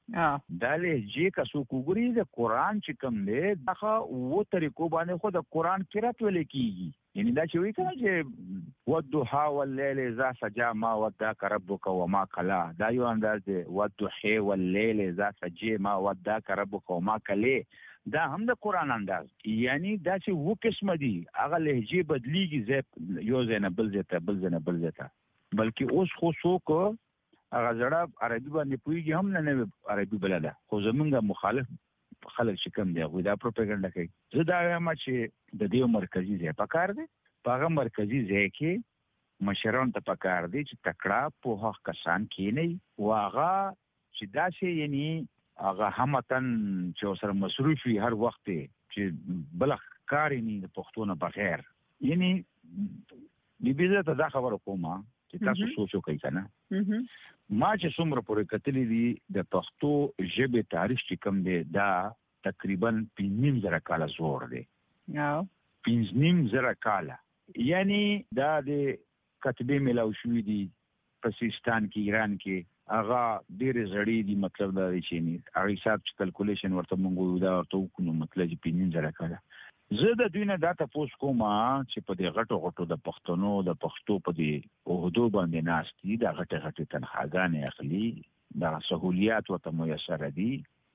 دا لهجې که څوک وګوري د قرآن چې کوم دی دغه اووه طریقو باندې خو د قرآن قرات ویل کېږي. یعنی دا چې وایي که نه چې والضحی واللیل اذا سجی ما ودعک ربک وما قلی، دا یو انداز دی. والضحی واللیل اذا سجی ما ودعک ربک وما قلی، دا هم د قرآن انداز. یعنی دا چې اووه قسمه دي، هغه لهجې بدلیږي یو ځای نه بل ځای ته، بل ځای نه بل ځای ته. بلکې اوس خو څوک هغه زړه عربي باندې پوهېږي هم نه نوې عربي بله ده، خو زمونږ مخالف خلک چې کوم دی هغوی دا پروپاګنډه کوي. زه دا وایم چې د دې مرکزي ځای پکار دی. په هغه مرکزي ځای کې مشرانو ته پکار دی چې تکړه پوهه کسان کښېنوي او هغه چې داسې یعنی هغه همتن چې ورسره مصروف وي هر وخت چې بله کار یې نه د پښتو نه بغیر. یعنی بیبي زه ته دا خبره کوم چې تاسو سوچ وکړئ که نه. ما چې څومره پورې کتلی دي د پښتو ژبې تاریخ چې کوم دی دا تقریبا پنځه نیم زره کاله زوړ دی. پنځه نیم زره کاله. یعنی دا د کتبې میلاو شوي دي په سیستان کې، ایران کې. هغه ډېرې زړې دي. مطلب دا دی چې هغه حساب چې کلکولیشن ورته مونږ وایو دا ورته وکړو، مطلب چې پنځه نیم زره کاله. زه د دوی نه دا تپوس کوم چې په دې غټو غټو د پښتنو د پښتو په دې عهدو باندې ناست دي، دا غټې غټې تنخواګانې اخلي، دغه سهولیات ورته میسره دي.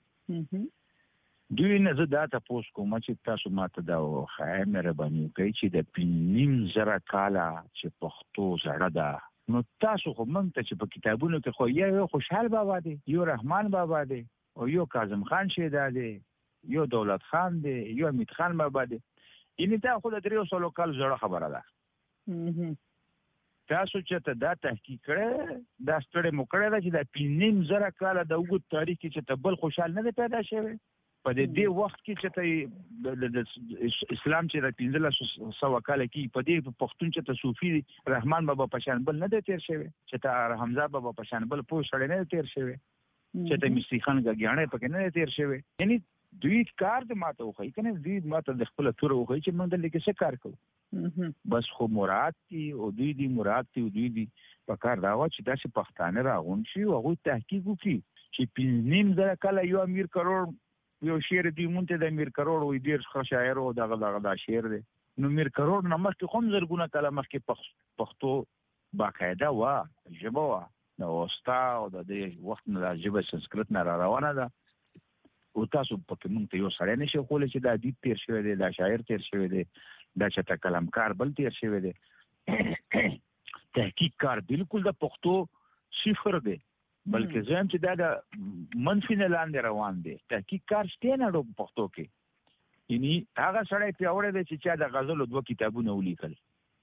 دوی نه زه دا تپوس کوم چې تاسو ماته دا وښایئ، مهرباني وکړئ چې د پنځه نیم زره کاله چې پښتو زړه ده، نو تاسو خو موږ ته چې په کتابونو کې خو یو خوشحال بابا دی، یو رحمان بابا دی، او یو کاظم خان شیدا دی، یو دولت خان دی، یو امید خان بابا دی. یعنی دا خو د دریو سلو کال زړه خبره ده. تاسو چې ته دا تحقیق کړی، دا ستړی مو کړی ده چې دا پنځه نیم زره کاله د اوږد تاریخ کې چې ته بل خوشحال نه دی پیدا شوی. په دې وخت کې چې ته د اسلام چې د پنځلس سوه کاله کې په دې پښتون چې ته صوفي رحمان بابا په شان بل نه دی تېر شوی، چې ته حمزه بابا په شان بل پوه سړی نه دی تېر شوی، چې ته مستي خان ګاګیاڼی پکې نه دی تېر شوی. یعنی دوی کار د ماته وښایي که نه، دوی ماته د خپله توره وښایي چې موږ دلته کې څه کار کوو. بس خو مراد دي او دوی دي مراد دي او دوی دي په کار دا وه چې داسې پښتانه راغونډ شي او هغوی تحقیق وکړي چې پنځه نیم زره کاله یو امیر کروړ یو شعر دوی مونږ ته د امیر کروړ وایي ډېر ښه شاعر و، دغه دغه دا شعر دی. نو امیر کروړ نه مخکې خو هم زرګونه کاله مخکې پښتو باقاعده وه، ژبه وه، د اوستا او د دې وخت نه دا ژبه سنسکرت نه را روانه ده. او تاسو پکې مونږ ته یو سړی نه شي ښولی چې دا ادیب تېر شوی دی، دا شاعر تېر شوی دی، دا چېرته قلمکار بل تېر شوی دی. تحقیق کار بالکل د پښتو صفر دی، بلکې زه هم چې دا د منفي نه لاندې روان دی. تحقیق کار شته نه په پښتو کې. یعنی هغه سړی پیاوړی دی چې چا د غزلو دوه کتابونه ولیکل.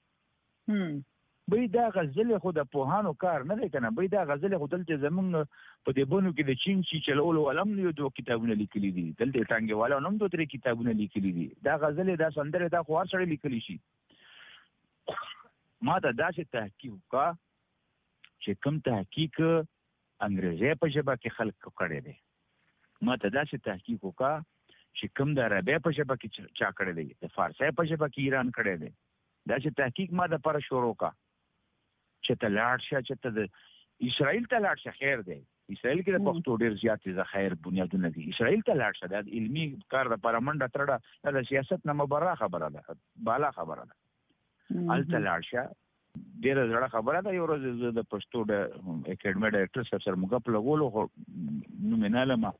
بې دا غزلې خو د پوهانو کار نه دی که نه، بې دا غزلې خو دلته زمونږ په دې بنو کې د چین چې چلولو والا هم یو دوه کتابونه لیکلي دي، دلته ټانګې والا هم دوه درې کتابونه لیکلي دي. دا غزلې دا سندرې دا خو هر سړی لیکلی شي. ما ته داسې تحقیق وکړه چې کوم تحقیق انګریزي په ژبه کې خلق کړی دی. ما ته داسې تحقیق وکړه چې کوم د عربي په ژبه کې چا کړی دی، د فارسي په ژبه کې ایران کړی دی. داسې تحقیق ما د پاره شروع کړه چې ته لاړ شه، چې ته د اسرائیل ته لاړ شه. خیر دی، اسرائیل کې د پښتو ډېر زیات ذخایر بنیادونه دي. اسرائیل ته لاړ شه، دا علمي کار دپاره منډه ترړه، دا د سیاست نه مبرا خبره ده، بالا خبره ده. هلته لاړ شه، ډېره زړه خبره ده. یو ورځ زه د پښتو د اکاډمۍ ډایرکټر صاحب سره مو ګپ لګولو، خو نوم یې نه لمه.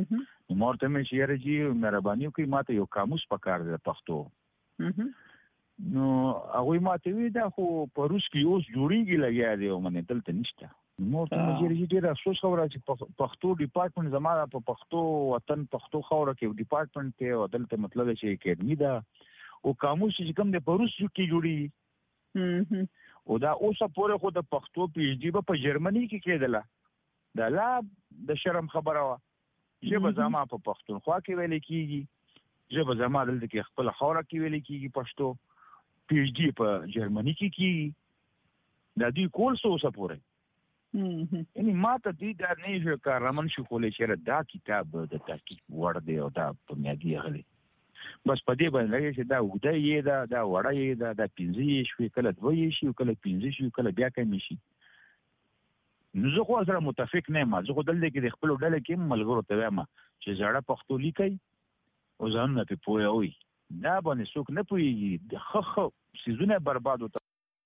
نو ما ورته مې چې یاره جي مهرباني وکړئ ما ته یو قاموس پکار دی د پښتو. نو هغه ماته وی دا خو په روس کې اوس جوړیږي لګیا دی او منه دلته نشته. نو ته مجرې ډیر افسوس خبره چې پښتو ډپارټمنټ زماره په پښتو وطن پښتو خوره کې ډپارټمنټ ته دلته مطلب چې اکیډمي دا او قاموس چې کوم د پروس کې جوړي او دا اوسه پورې خو د پښتو پی ایچ ډي په جرمني کې کېدله. دا لا د شرم خبره وا چې به زما په پښتونخوا کې ویل کېږي، چې به زما دلته کې خپل خوره کې ویل کېږي پښتو، پی ایچ ډي په جرمني کې کېږي. دا دوی کول څه اوسه پورې یعنی ما ته دې دا نه شو کارمن شو کولای چې دا کتاب د تحقیق وړ دی او دا بنیادی غلي بس په دې باندې چې دا وګړه یې دا دا وړه یې دا د پنځه شوي کله دوی شي کله پنځه شي کله بیا کمی شي. نو زه خو سره متفق نه ما زه خو دلته کې د خپل ډله کې ملګرو ته وایم چې زړه پښتو لیکي او ځان نه پوهه وي دا باندې څوک نه پوهیږي د خخ سيزونه برباد وته.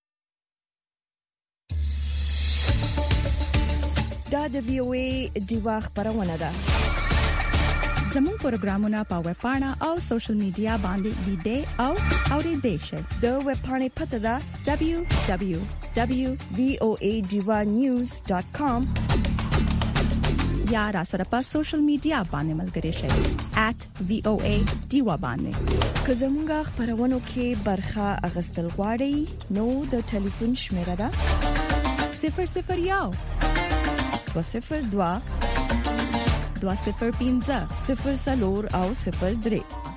دا د وی او ای دیوا خبرونه ده. زموږ پروګرامونه په ویب پاڼه او سوشل میډیا باندې لیدئ او اوریدئ شئ. د ویب پاڼې پته ده دبليو دبليو دبليو دوت وی او ای دیوا نیوز ډاٹ کام یا را سره په سوشل میډیا باندې ملګري شئ ات وی او ای دیوا باندې. که زموږ خبرونو کې برخه اغستل غواړئ نو د ټلیفون شمیره ده صفر صفر یو دو صفر دو دو صفر پنځه صفر سلور او صفر درې.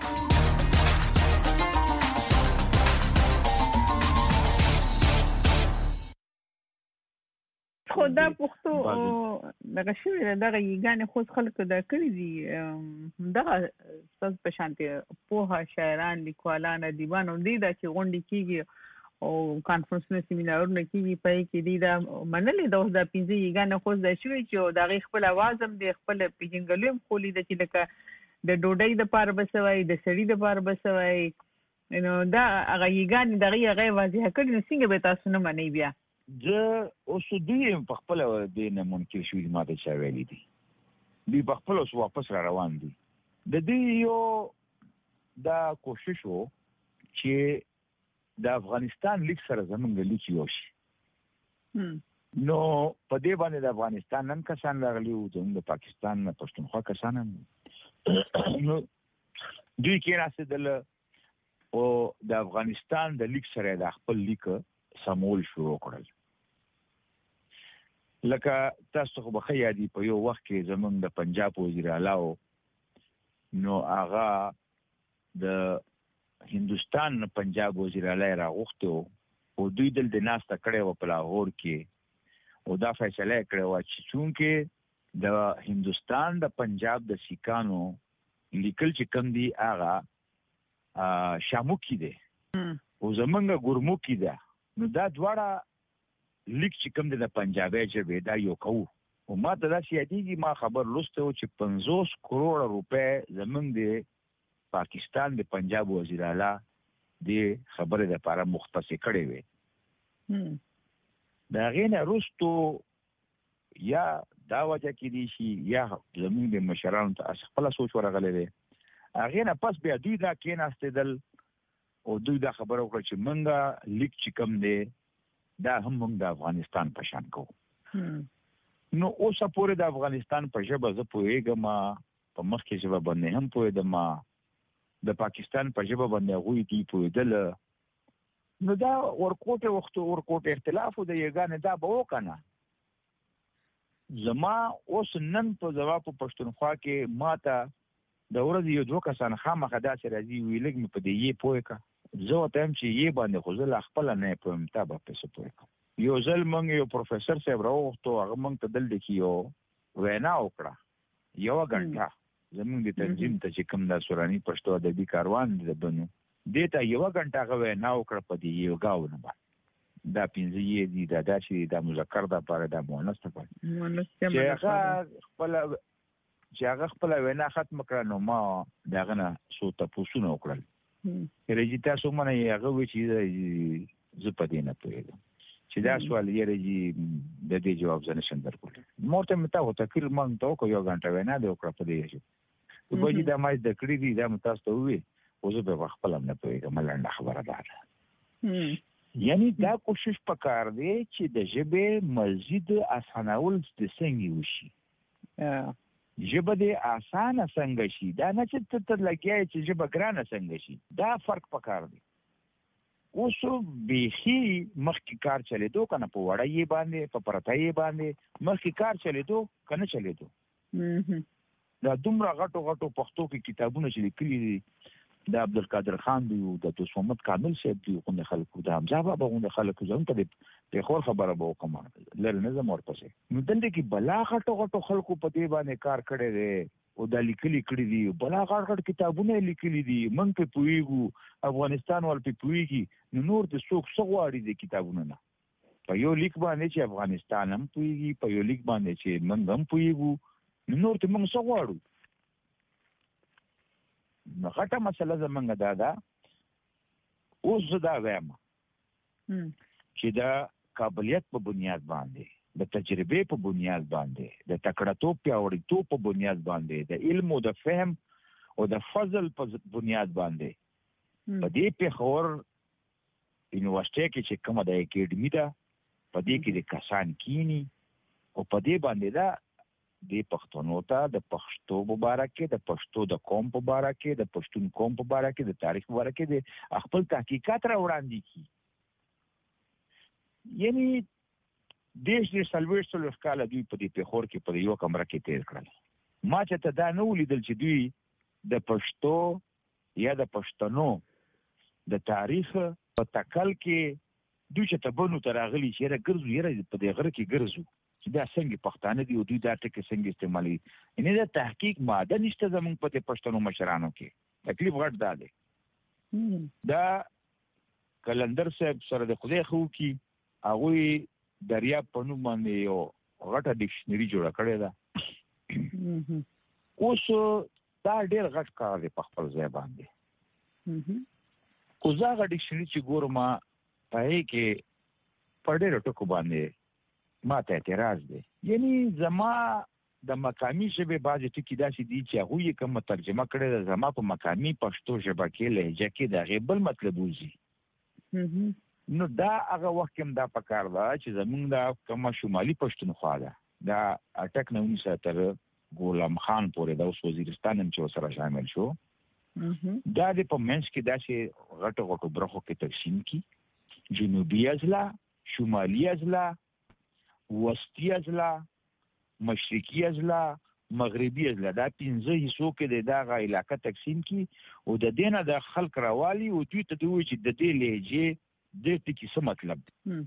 خو دا پښتو دغه شوی دغه یګانې خو خلک دا کړی دي دغه ستاسو په شانتي پوها شاعران لیکوالان ادیبان دي دا چې غونډې کیږي او کانفرنسونه سیمینارونه کیږي په کې دي دا منلې دا اوس د پنځه یګانې خو دا شوی چې دا خپل आवाज هم د خپل پیژنګلوم خولي د چې لکه د ډوډۍ د پاره بسوي د سړی د پاره بسوي نو دا هغه یګانې دغه هغه واضح کړي نو څنګه به تاسو نه منئ بیا زه اوس دوی په خپل د نه منکر شوی ماده چا ویلي دي دوی په خپل اوس واپس را روان دي. د دې یو دا کوشش وو چې د افغانستان لیک سره زمونږ لیک یو شي. نو په دې باندې د افغانستان نن کسان راغلي او د پاکستان پښتونخوا کسان نو دوی کې راسېدل او د افغانستان د لیک سره د خپل لیک سمول شروع کړل. لکه تاسو خو به یادی په یو وخت کې زمونږ د پنجاب وزیر اعلی نو هغه د هندستان پنجاب وزیر اعلی راغوښته او دوی دل د ناسته کړي و په لاهور کې او دا فیصله کړې و چې چونکه د هندستان د پنجاب د سیکانو لیکل چې کوم دی هغه شاموکی دی او زمونږ ګورموکی دی نو دا دواړه لیک چې کوم دی د پنجابي ژبه دا یو کوو او ما ته دا سیادیږي ما خبر لسته چې پنځوس کروڑ روپے زمونږ دی پاکستان د پنجاب وزیر اعلی د خبره د لپاره مختص کړي وي. دا غینه روستو یا دا وجه کې دي شي یا زموږ د مشرانو ته خپل سوچ ورغلې دي هغه نه پس بیا دوی دا کېناستدل او دوی دا خبره وکړه چې منګه لیک چې کم دی دا هم موږ د افغانستان په شان کوو. نو اوس پورې د افغانستان په ژبه زه پوهېږم په مخ کې ژبه باندې هم پوهېدم د پاکستان په ژبه باندې غوي دی پوهېدل نو دا ورکوټه وخت ورکوټه اختلاف د یګانې دا به وکنه. زما اوس نن په جواب په پښتونخوا کې ماته د ورځې یو دوه کسان خامخا داسې راځي ویلګ مې په دې یې پوهه کا زه ته هم چې یې باندې خو زه خپل نه پوهم تا به څه پوهه. یو ځل مونږ یو پروفیسور صاحب راوغوښتو هغه مونږ ته دلته کې یو وینا وکړه یو غنټه زمونږ د تنظیم ته چې کوم د سوراني پښتو ادبي کاروان د بنو دیتا یو غنټه غوې نه وکړه په دې یو گاونه باندې دا پنځه یې دي دا داسې د مذکر د لپاره د مؤنث لپاره مؤنث چې هغه خپل چې هغه خپل وینا ختم کړه نو ما داغه نه سو تاسو نه وکړل رېجی تاسو مونږ یې هغه و چې زه په دې نه پوهېږم چې دا سوال یې رېجی د دې جواب ځنه شندر کول مورته متا وته کړ مونږ ته کو یو غنټه وینا دی وکړه په دې چې په دې د ما د کړې دي دا متاسو وي او زه په خپل نه پوهېږم ملنډه خبره ده یعنی دا کوشش پکار دی چې د ژبې مزید اسانول د څنګه وشي ژبه د اسانه څنګه شي دا نه چې ته لګیا چې ژبه ګرانه څنګه شي دا فرق پکار دی اوس بیخي مخکې کار چلیدو کنه په وړه یې باندې په پرته یې باندې مخکې کار چلیدو کنه چلیدو دا دومره غټو غټو پښتو کې کتابونه چې لیکلي دي د عبدالقادر خان دی د دوست محمد کامل صاحب دی غونډه خلکو د حمزه بابا غونډه خلکو زموږ ته د خور خبره به وکم لر نظم ورپسې نو دلته کې بلا غټو غټو خلکو په دې باندې کار کړی دی او د لیکلي کړي دي بلا غټ غټ کتابونه لیکلي دي موږ په پویګو افغانستان ول په پویګي نو نور د څوک څو غواړي د کتابونو نه په یو لیک باندې چې افغانستان هم پویګي په یو لیک باندې چې موږ هم پویګو نور ته موږ څو غواړو نو غټه مسله زمونږ دا ده اوس زه دا وایم چې دا قابلیت په بنیاد باندې د تجربې په بنیاد باندې د تکړه‌توب پیاوړتوب په بنیاد باندې د علم او د فهم او د فضل په بنیاد باندې په دې پیښور یونیورسيټي کې چې کومه د اکیډمي ده په دې کې د کسان کینی او په دې باندې دا د پښتنو ته د پښتو مبارکه د پښتو د قوم مبارکه د پښتون قوم مبارکه د تاریخ مبارکه د خپل تحقیقات را وړاندې کی یعنی دیش د سلوير سلو کال دوی په دې پیښور کې په یو کمره کې تیر کړل ما چې ته دا نه ولیدل چې دوی د پښتو یا د پښتنو د تاریخ په تکل کې دوی چې تبونو تراغلي چې را ګرځو یره په دې غره کې ګرځو چې دا څنګه پښتانه دی او دوی دا ټکي څنګه استعمالي ان دا تحقیق ماده نشته زمونږ په پښتنو مشرانو کې تکلیف غټ دا دی دا کلندر صاحب سره د خدای خو کې هغه دریا په نوم باندې یو غټه ډکشنری جوړه کړې ده اوس دا ډېر غټ کار دی په خپل ځای باندې کو زاغه ډکشنری چې ګورم پای کې په ډېر ټکو باندې ما ته اعتراض دی یعنی زما د مقامی ژبه بعضی ټکی داسې دي چې هغه یې کوم ترجمه کړي د زما په مقامی پښتو ژبه کې لهجه کې د غیبل مطلب وځي نو دا هغه وخت هم دا پکار دا چې زمونږ د کومه شمالي پښتونخوا ده دا اټک نه ونیسه تر غلام خان پورې د وزیرستان هم چې سره شامل شو دا د په منځ کې داسې غټو غټو برخو کې تقسیم کی جنوبي اضلاع شمالي اضلاع وسطی اضلاع مشرقي اضلاع مغربي اضلاع دا پنځه حصو کې د دغه علاقې تقسیم کی او د دینه د خلک راوالي او دوی ته دوی چې د دې لهجه د ټکی څه مطلب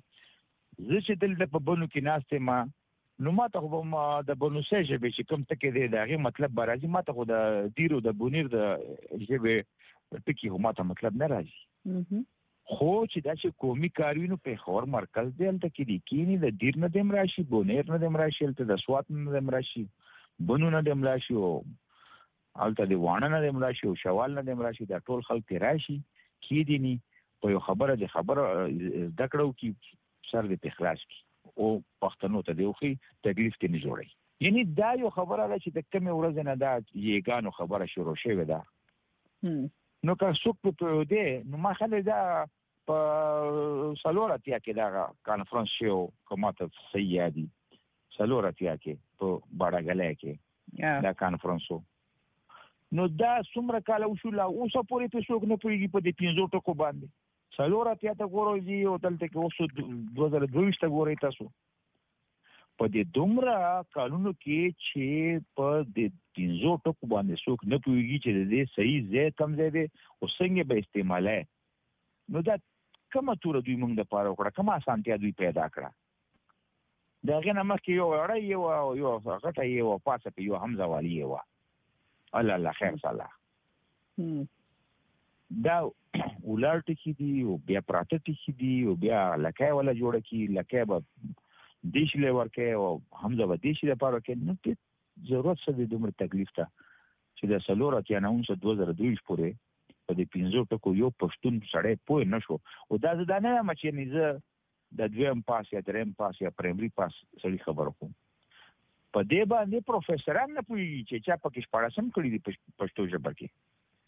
زه چې دلته په بونو کې ناشته ما نو ما ته خو ما د بونو سه ژبه چې کوم ټکی دی دغه مطلب راځي ما ته خو د دیرو د بونیر د ژبه ټکی هم ته مطلب نه راځي خو چې دا چې قومي کاروینو په خور مرکز دی الته کې دی کینی د دیر نه دم راشي بونیر نه دم راشي الته د سوات نه دم راشي بنو نه دم راشي او الته د وانه نه دم راشي او شوال نه دم راشي دا ټول خلک راشي کې دي ني په یو خبره د خبره دکړو کې سر دې اخلاص کی او پښتنو ته دیوخي تکلیف ته نه جوړي یعنی دا یو خبره ده چې د کوم ورځ نه دا یګانو خبره شروع شوه ده نو که څوک په دې نو ما خلک دا په سلوراتیا کې دا کانفرنس شو کومه صحیح یادي سلوراتیا کې په باړګلې کې دا کانفرنسو نو دا څومره کال وشول او اوسه پورې په څوک نه پويږي په دې پینځو ټکو باندې سلوراتیا ته ګورئ او دلته کې اوس دوه زره دوه ته ګورئ تاسو په دې دومره قانونو کې چې په دې پینځو ټکو باندې څوک نه پويږي چې دې صحیح ځای کم ځای دی او څنګه به استعماله نو دا کومه تور دوی موږ د پاره وکړه کومه اسانتیا دوی پیدا کړه دا غنه مخکې یو اړای یو یو غټه یو پاسه په یو حمزه والی یو الله الله خیر صلاح دا ولر ټکی دی او بیا پراته ټکی دی او بیا لکه ولا جوړه کی لکه به دیش له ورکه او حمزه به دیش لپاره کې نو ته ضرورت څه د دومره تکلیف ته چې د سلورات یا نو څه دوه زره دوه پورې په دې پینځو ټکو یو پښتون سړی پوه نشو او دا زه دا نه یم چې نه د دویم پاس یا دریم پاس یا پرایمري پاس سړي خبر کوم په دې باندې پروفیسوران نه پوهیږي چې چا پکې شپاړسم کړی دی پښتو ژبه کې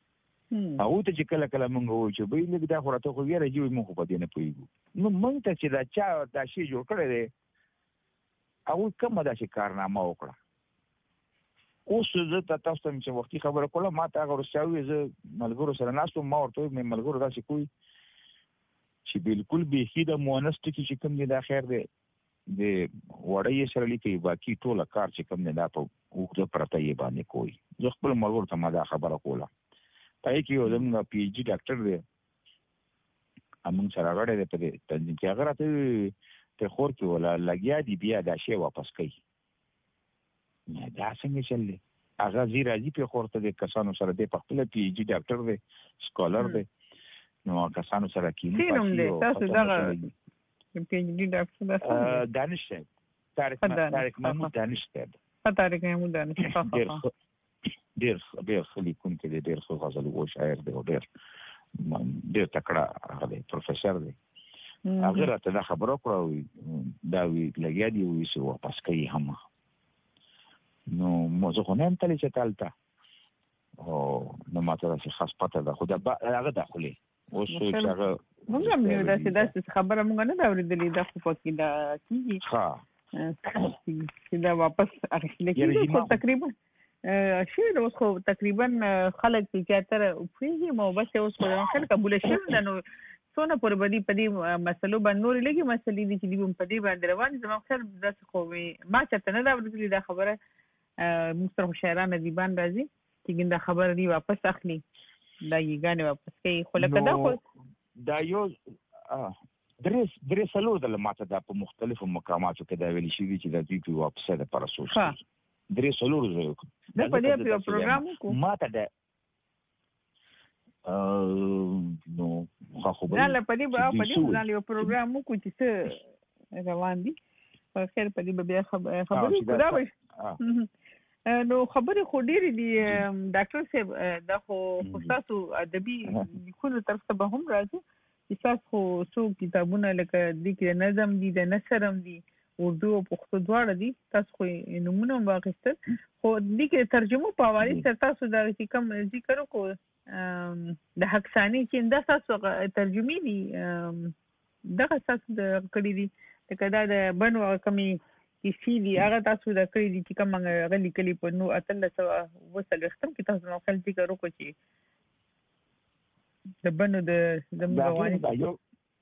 هغه ته چې کله کله مونږ وایو چې به لږ دا خو راته خو ویره جوړ مونږ په دې نه پوهیږو نو مونږ ته چې دا چا دا شی جوړ کړی دی هغه کومه داسې کارنامه وکړه اوس زه تاسو ته چې وختي خبره کوله ما ته هغه ورساوي زه ملګرو سره ناستم ما ورته مې ملګرو داسې کوي چې بالکل بیخي د مؤنث ټکي چې کوم دی دا خیر دی د وړۍ سره لیکي باقي ټول کار چې کوم دی دا په اوږده پرته یې باندې کوي زه خپل ملګرو ته ما دا خبره کوله پای کې یو زموږ پی ایچ ډي ډاکټر دی موږ سره غړی دی په دې تنظیم کې هغه راته ته خور کې ولا لګیا دی بیا دا شی واپس کوي دا څنګه چل دی هغه زی راځي په خورته د کسانو سره د خپل پی ایچ ډي ډاکټر دی سکولر دی نو کسانو سره کینی پاتې تاسو دا پی ایچ ډي ډاکټر دانش طارق طارق محمود دانش دی طارق محمود دانش ډیر ډیر خلی کوم کې ډیر خو غزل او شاعر دی او ډیر ډیر تکړه هغه پروفیسور دی هغه راته دا خبره کړو دا وی لګیا دی وی سو واپس کوي هم نو موږ خو نه هم تللی چې تلته او نو ماته داسې خاص پته ده خو دا هغه داخلي اوس چې هغه موږ هم نه داسې داسې خبره موږ نه دا اورېدلې دا خو پکې دا کېږي ښه چې دا واپس اخیستل کېږي خو تقریبا شعر اوس خو تقریبا خلک چې زیاتره پوهېږي مو بس اوس خو خلک قبوله شوي ده نو څونه پورې به دې په دې مسلو باندې نورې لږې مسلې دي چې دوی هم په دې باندې روان دي زما خیال داسې خو ما چېرته نه ده اورېدلې دا خبره موږ سره خو شاعران ادیبان راځي چې دا خبره دوی واپس اخلي دا یګانې واپس کوي خو لکه دا خو دا یو درې درې څلور ځله ماته دا په مختلفو مقاماتو کې دا ویلي شوي چې دا دوی په واپسه دپاره سوچ کوي درې څلور ځله وکړو دا په دې یو پروګرام وکړو ماته دا نو خو به نه په دې په دې ځل یو پروګرام وکړو چې څه روان دي په خیر په دې بیا خبرې کوو نو خبرې خو ډېرې دي ډاکټر صاحب دا خو خو ستاسو ادبي لیکلو طرف ته به هم راځو چې ستاسو خو څو کتابونه لکه دې کې نظم دي د نثر هم دي اردو او پښتو دواړه دي تاسو خو نومونه هم واخیستل خو دې کې ترجمه په حوالې سره تاسو دا چې کوم ذکر وکړو د حقساني چې دا تاسو ترجمې دي دغه تاسو د کړي دي لکه دا د بنو کمې کیسې دي هغه تاسو دا کړي دي چې کوم هغه لیکلي په نو اتلس سوه اووه څلوېښتم کې تاسو نو خپل ذکر وکړو چې د بنو د زموږ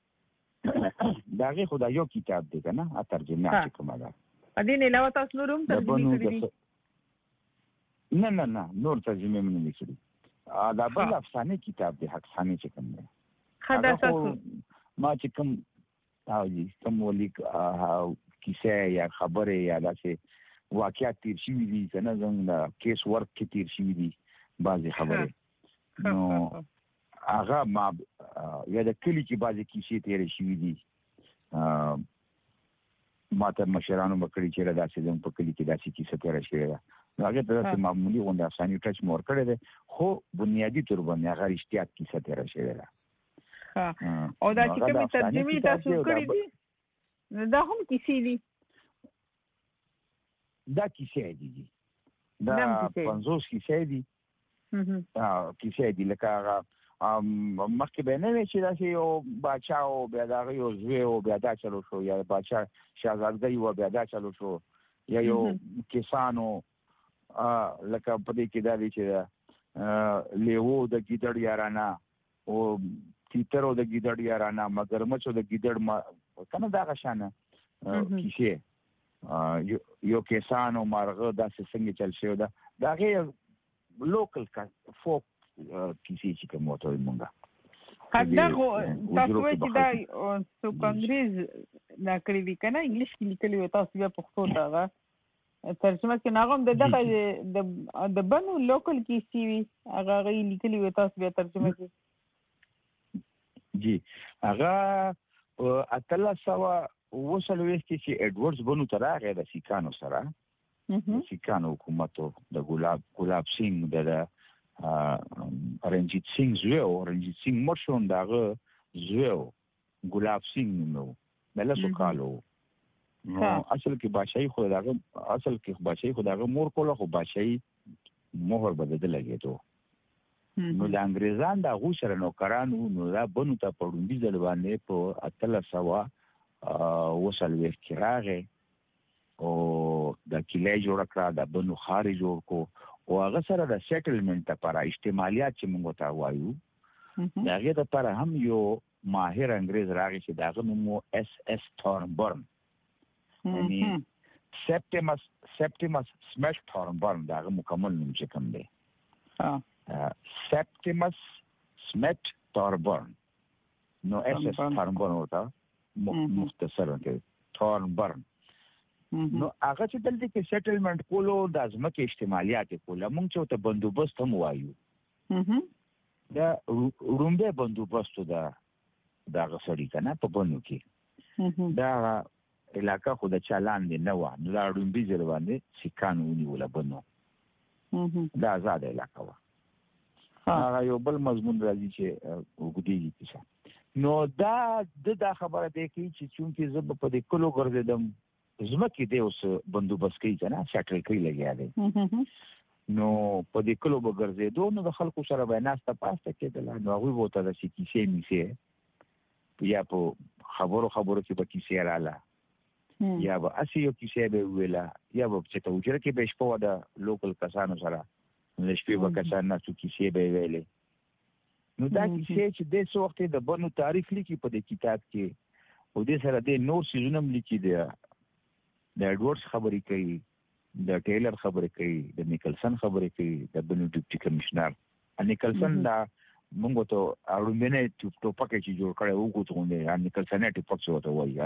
داغه خدای یو کتاب دی کنه ا ترجمه چې کومه ده ا دې نه علاوه تاسو نور هم ترجمه کړی دي نه نه نه نور ترجمه مې نه کړی ا دا بل افسانه کتاب دی حقسانه چې کوم دی خدا تاسو ما چې کوم او دې کوم ولیک کیسه یا خبره یا داسې واقعیت تیر شوي دي کنه زموږ کیس ورک کې تیر شوي دي بعضې خبرې نو هغه ما یا د کلی کې بعضې کیسې تیرې شوي دي ما ته مشرانو به کړي چې داسې زموږ په کلي کې داسې کیسه تیره شوې ده نو هغې ته داسې معمولي غوندې افساني ټچ مې ورکړی دی خو بنیادي طور باندې هغه رښتیا کیسه تیره شوې ده او دا چې کومې ترجمې تاسو کړي دي دا هم کیسې دي دا کیسې دي دا پنځوس کیسې دي کیسې دي لکه هغه مخکې به نه وي چې داسې یو باچا و بیا د هغه یو زوی و بیا دا چلو شو یا باچا شهزادګۍ وه بیا دا چلو شو یا یو کسان و لکه په دې کې دا دی چې لیوو د ګیدړ یارانه او تیترو د ګیدړ یارانه مګرمچو د ګیدړ کنه دغه شانه کیسې یو کسان و مارغه داسې څنګه چل شوی ده د هغې لوکل فوک کیسې چې کوم ورته وایي مونږ دا خو تاسو وایي چې دا څوک انګریز دا کړي دي که نه انګلیش کې لیکلي وي تاسو بیا پښتو ته هغه ترجمه کې نو هغه هم د دغه د بنو لوکل کیسې وي هغه هغه یې لیکلي وي تاسو بیا ترجمه کې جی هغه اتلس سوه اووه څلوېښت کې چې ایډورډز بنو ته راغی د سیکانو سره د سیکانو حکومت د ګلاب ګلاب سینګ د رنجیت سینګ زوی و رنجیت سینګ مړ شو د هغه زوی و ګلاب سینګ نوم و د لسو کالو نو اصل کې بادشاهي خو د هغه اصل کې بادشاهي خو د هغه مور کوله خو بادشاهي مهر به د ده لګېدو نو د انګریزان د هغو سره نوکرانو نو دا بنو ته په لومړي ځل باندې په اتلس سوه اوه څلوېښت کې راغی او د کیلې جوړ کړه د بنو ښار جوړ کو او هغه سره د سیټلمنټ لپاره اجتماعیات چې موږ ته وایو د هغې لپاره هم یو ماهر انګریز راغی چې د هغه نوم اس اس ثورنبرن یعنی سپټیمس سپټیمس سمیت ثورنبرن دا هغه مکمل نوم چې کوم دی سپټیمس سمیت ثورنبرن نو اس اس ثورنبرن وتا مختصر کې ثورنبرن نو هغه چې دلته کې سیټلمنټ کولو د ځمکې اجتماعیات کوله موږ چې ته بندوبست هم وایو دا رومبه بندوبست دا دا غسړی کنه په بنو کې دا علاقہ خو د چالان دی نه و نو دا رومبي ځل باندې سکان ونیول بنو دا آزاد علاقہ و هغه یو بل مضمون راځي چې وګړي کیسه نو دا د خبره دی چې چونکې زب په دې کلو ګرځیدم زمکه دی اوس بندوبست کوي کنه سیټل کوي لګیا دی نو په دې کلو وګرځیدو نو د خلکو سره به ناسته پاسته کېدل نو هغه وته د کیسې میسه یا په خبرو خبرو کې به کیسې رااله یا به اسی یو کیسې به ویلا یا به چې ته وجره کې به شپه د لوکل کسانو سره د شپې به کسان نه څو کیسې به ویلې نو دا کیسې چې د څو وخت د بنو تاریخ لیکي په دې کتاب کې او دې سره د نور سيزونه لیکي دی د ایډورډز خبرې کوي د ټیلر خبرې کوي د نیکلسن خبرې کوي د بنو ډیپټي کمشنر ا نیکلسن دا موږ ته اړومنه ټوپک چې جوړ کړی وو کو ته نه نیکلسن ټي پک څه وته وایي ا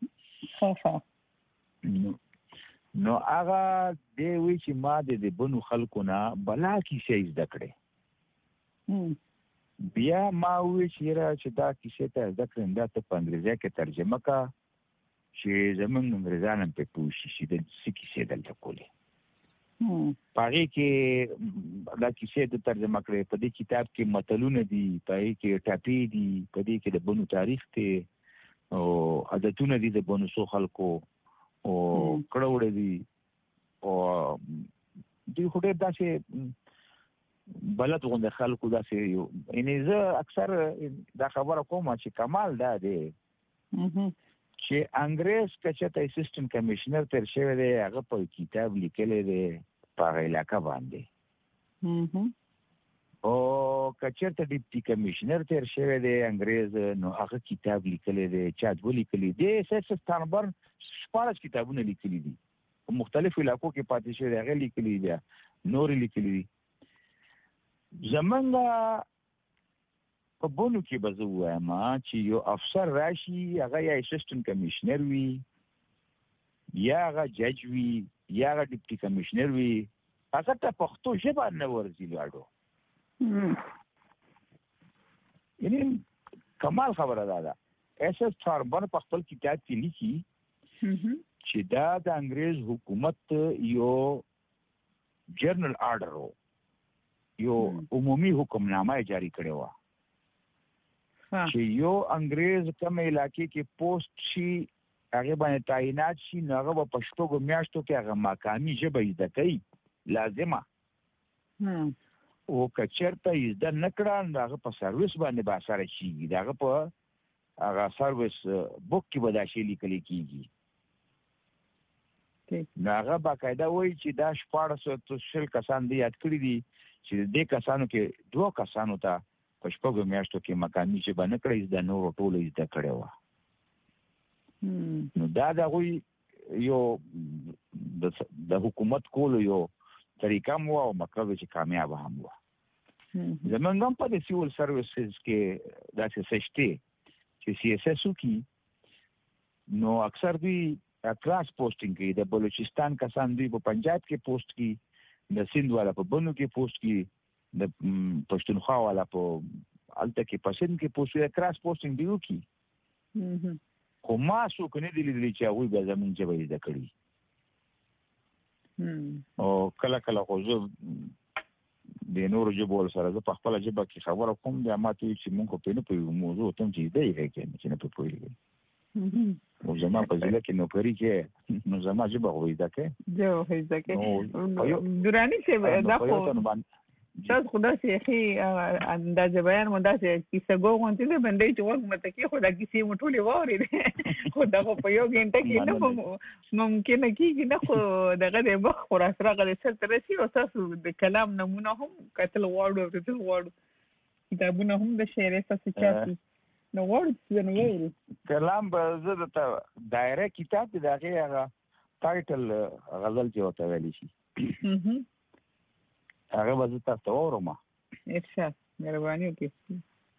دی نو هغه دی وی چې ما د بنو خلکو نه بلا کیسې زده کړې بیا ما وی چې را چې دا کیسې ته زده کړم دا ته په انګریزي کې ترجمه کا چې زمونږ انګریزان په پوښي چې د سکیسې دلته کولې پاره کې دا کیسې د ترجمه کړې په دې کتاب کې متلونه دي پاره کې ټاپی دي په دې کې د بنو تاریخ ته او عادتونه دي د بنو سو خلکو او کړهوړې دي او دوی خو ډېر داسې بلد غونډه خلکو داسې یو یعنی زه اکثر دا خبره کوم چې کمال دا دی چې انګريز کچته اسسټنټ کمشنر تر شوی دی هغه په کتاب لیکلی دی په علاقہ باندې او کچته ډیپټي کمشنر تر شوی دی انګريز نو هغه کتاب لیکلی دی چې د لیکلی دی سیس ستانبرن شپږ کتابونه لیکلي دي په مختلفو علاقو کې پاتې شوی هغه لیکلي دي نور لیکلي دي زمونږ په بونو کې به زه وایم چې یو افسر راشي هغه یا اسسټنټ کمشنر وي یا هغه جج وي یا هغه ډیپټي کمشنر وي هغه ته پښتو ژبه نه ورځي لاړو یعنی کمال خبره ده اس اس ثورنبرن په خپل کتاب کې لیکي چې دا د انګريز حکومت یو جنرال آرډر وو یو عمومي حکمنامه جاری کړې و چې یو انګريز کوم علاقې کې پوسټ شي هغه باندې تعینات شي نو هغه په پښتو میاشتو کې هغه مقامي ژبه زده کوي لازمه او کچرته زده نکړه نو هغه په سرویس باندې به اثر شي هغه په هغه سرویس بوک کې به دا شی لیکل کیږي نو هغه باقاعده وایي چې دا شپاړس شل کسان دی یاد کړی دي چې دې کسانو کې دوه کسانو ته په شپږو میاشتو کې مقامي ژبه نه کړی زده نور ټول زده کړی و نو دا د هغوی یو د حکومت کولو یو طریقه مو او مطلب چې کامیاب هم و زمونږ هم په د سیول سروسز کې داسې څه شته چې سی اس اس وکړي نو اکثر دوی کلاس پوسټینګ کوي د بلوچستان کسان دوی په پنجاب کې پوسټ کوي د سند والا په بنو کې پوسټ کوي د پښتونخوا والا په الته کې پسند کې پوسټ کوي کلاس پوسټینګ دی وکړي خو ما څو کنه دي لیدلي چې هغوی به زمونږ ژبه زده کړي او کله کله خو زه د نورو ژبو سره زه په خپله ژبه کې خبره کوم بیا ما ته وایي چې مونږ خو پرې نه پوهېږو موضوع ته هم چې زده یې کوې چې نه پرې پوهېږي او زما په ضلع کې نوکري کې نو زما ژبه خو زده کوې ژبه خو زده کوې دراني صاحب دا خو تاسو خدای سي خي اندازه بیان مو داسې کیسه غوښتل دي باندې چې وګ مته کې خدای کیسه مو ټولې ووري خدای په یو غنټه کې نه ممکن کېږي نه خو دغه د مخ خور سره غل سر ترسي او تاسو د کلام نمونه هم کتل غواړو او تل غواړو کتابونه هم د شعر اساس چاتي نو غواړو چې نو وایي کلام به زه د دایره کتاب د هغه ټایټل غزل چې وته ویل شي هغه به تاسو ته ورما ارشاد مهرباني وکړئ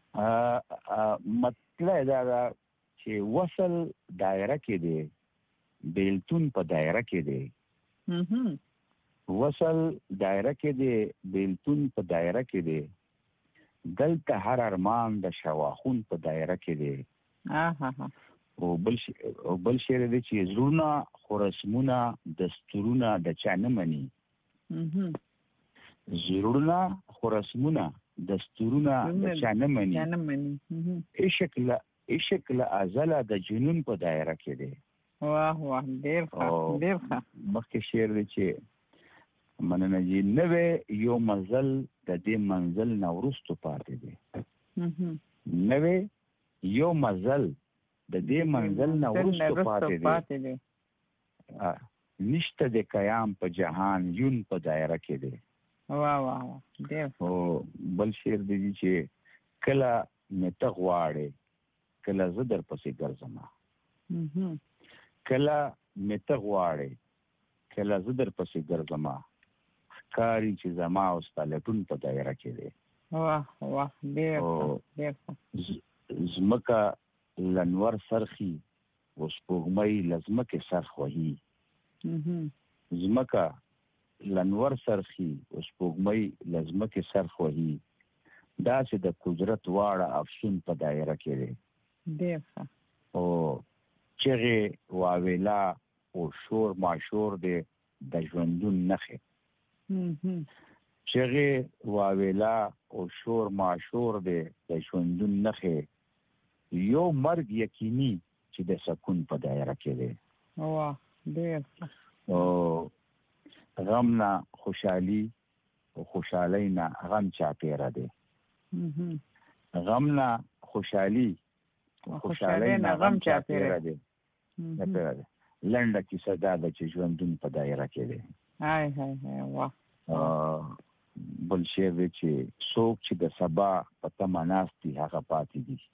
مطلب دا چې وصل دایره کې دی بیلتون په دایره کې دی وصل دایره کې دی بیلتون په دایره کې دی دلته هر ارمان د شواخون په دایره کې دی اها او بل او بل شعر دی چې زړونه خرسمونه دستورونه د چا نه مني زړونه خرسمونه دستورونه د چا نه مني عشق لا عشق لا ازله د جنون په دایره کې دی واه واه ډیر ښه ډیر ښه مخکې شعر دی چې مننه جی نوې یو منزل د دې منزل نه ورستو پاتې دی نوې یو منزل د دې منزل نه ورستو پاتې دی نشته د قیام په جهان یون په دایره کې دی واه واه ډیر او بل شعر دی چې کله مې ته غواړې کله زه در پسې ګرځم کله مې ته غواړې کله زه در پسې ګرځم ښکاري چې زما او ستا لټون په دایره کې دی واه واه ډیر ډیر زمکه لنور سرخی و سپوږمۍ لزمکه سرخ وهي زمکه لنور سرخی و سپوږمۍ لزمکه سرخ وهي دا چې د قدرت واړه افسون په دایره کې دی ډیر ښه او چغې واویلا او شور ماشور دی د ژوندون نښې چغې واویلا او شور ماشور دی د ژوندون نښې یو مرګ یقیني چې د سکون په دایره کې دی واه ډیر او غم نه خوشحالي او خوشحالي نه غم چاپیره دی غم نه خوشحالي او خوشحالي نه غم چاپیره دی لنډه کیسه دا ده چې ژوندون په دایره کې دی هاي هاي هاي واه بل شعر دی چې څوک چې د سبا په تمه ناست دي هغه پاتې دي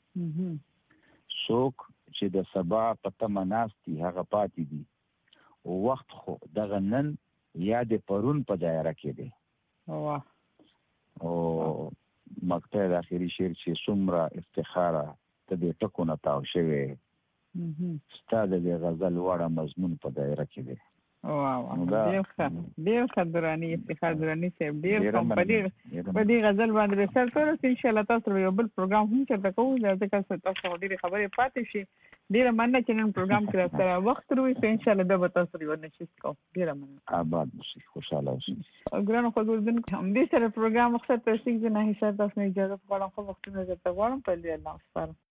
څوک چې د سبا په تمه ناست دي هغه پاتې دي وخت خو دغه نن یا د پرون په دایره کې دی واه او مقطع د اخري شعر چې څومره افتخاره ته د ټکو نه تاو شوی ستا د غزل وړه مضمون په دایره کې دی واه واه ډیر ښه ډیر ښه دراني افتخار دراني صاحب ډیر کوم په دې په دې غزل باندې سر تر ان شاء الله تاسو یو بل پروګرام هم چرته کوو ځکه چې تاسو ډیره خبرې پاتې شي ډیره مننه چې نن پروګرام کې سره وخت وروي ان شاء الله د به تاسو یو نشي کوو ډیره مننه آباد شي خوشاله اوسئ ګرانو حضورونکو هم دې سره پروګرام وخت ته سیګ نه هیڅ تاسو نه اجازه غواړم خو وخت نه درته غواړم په دې الله سپارم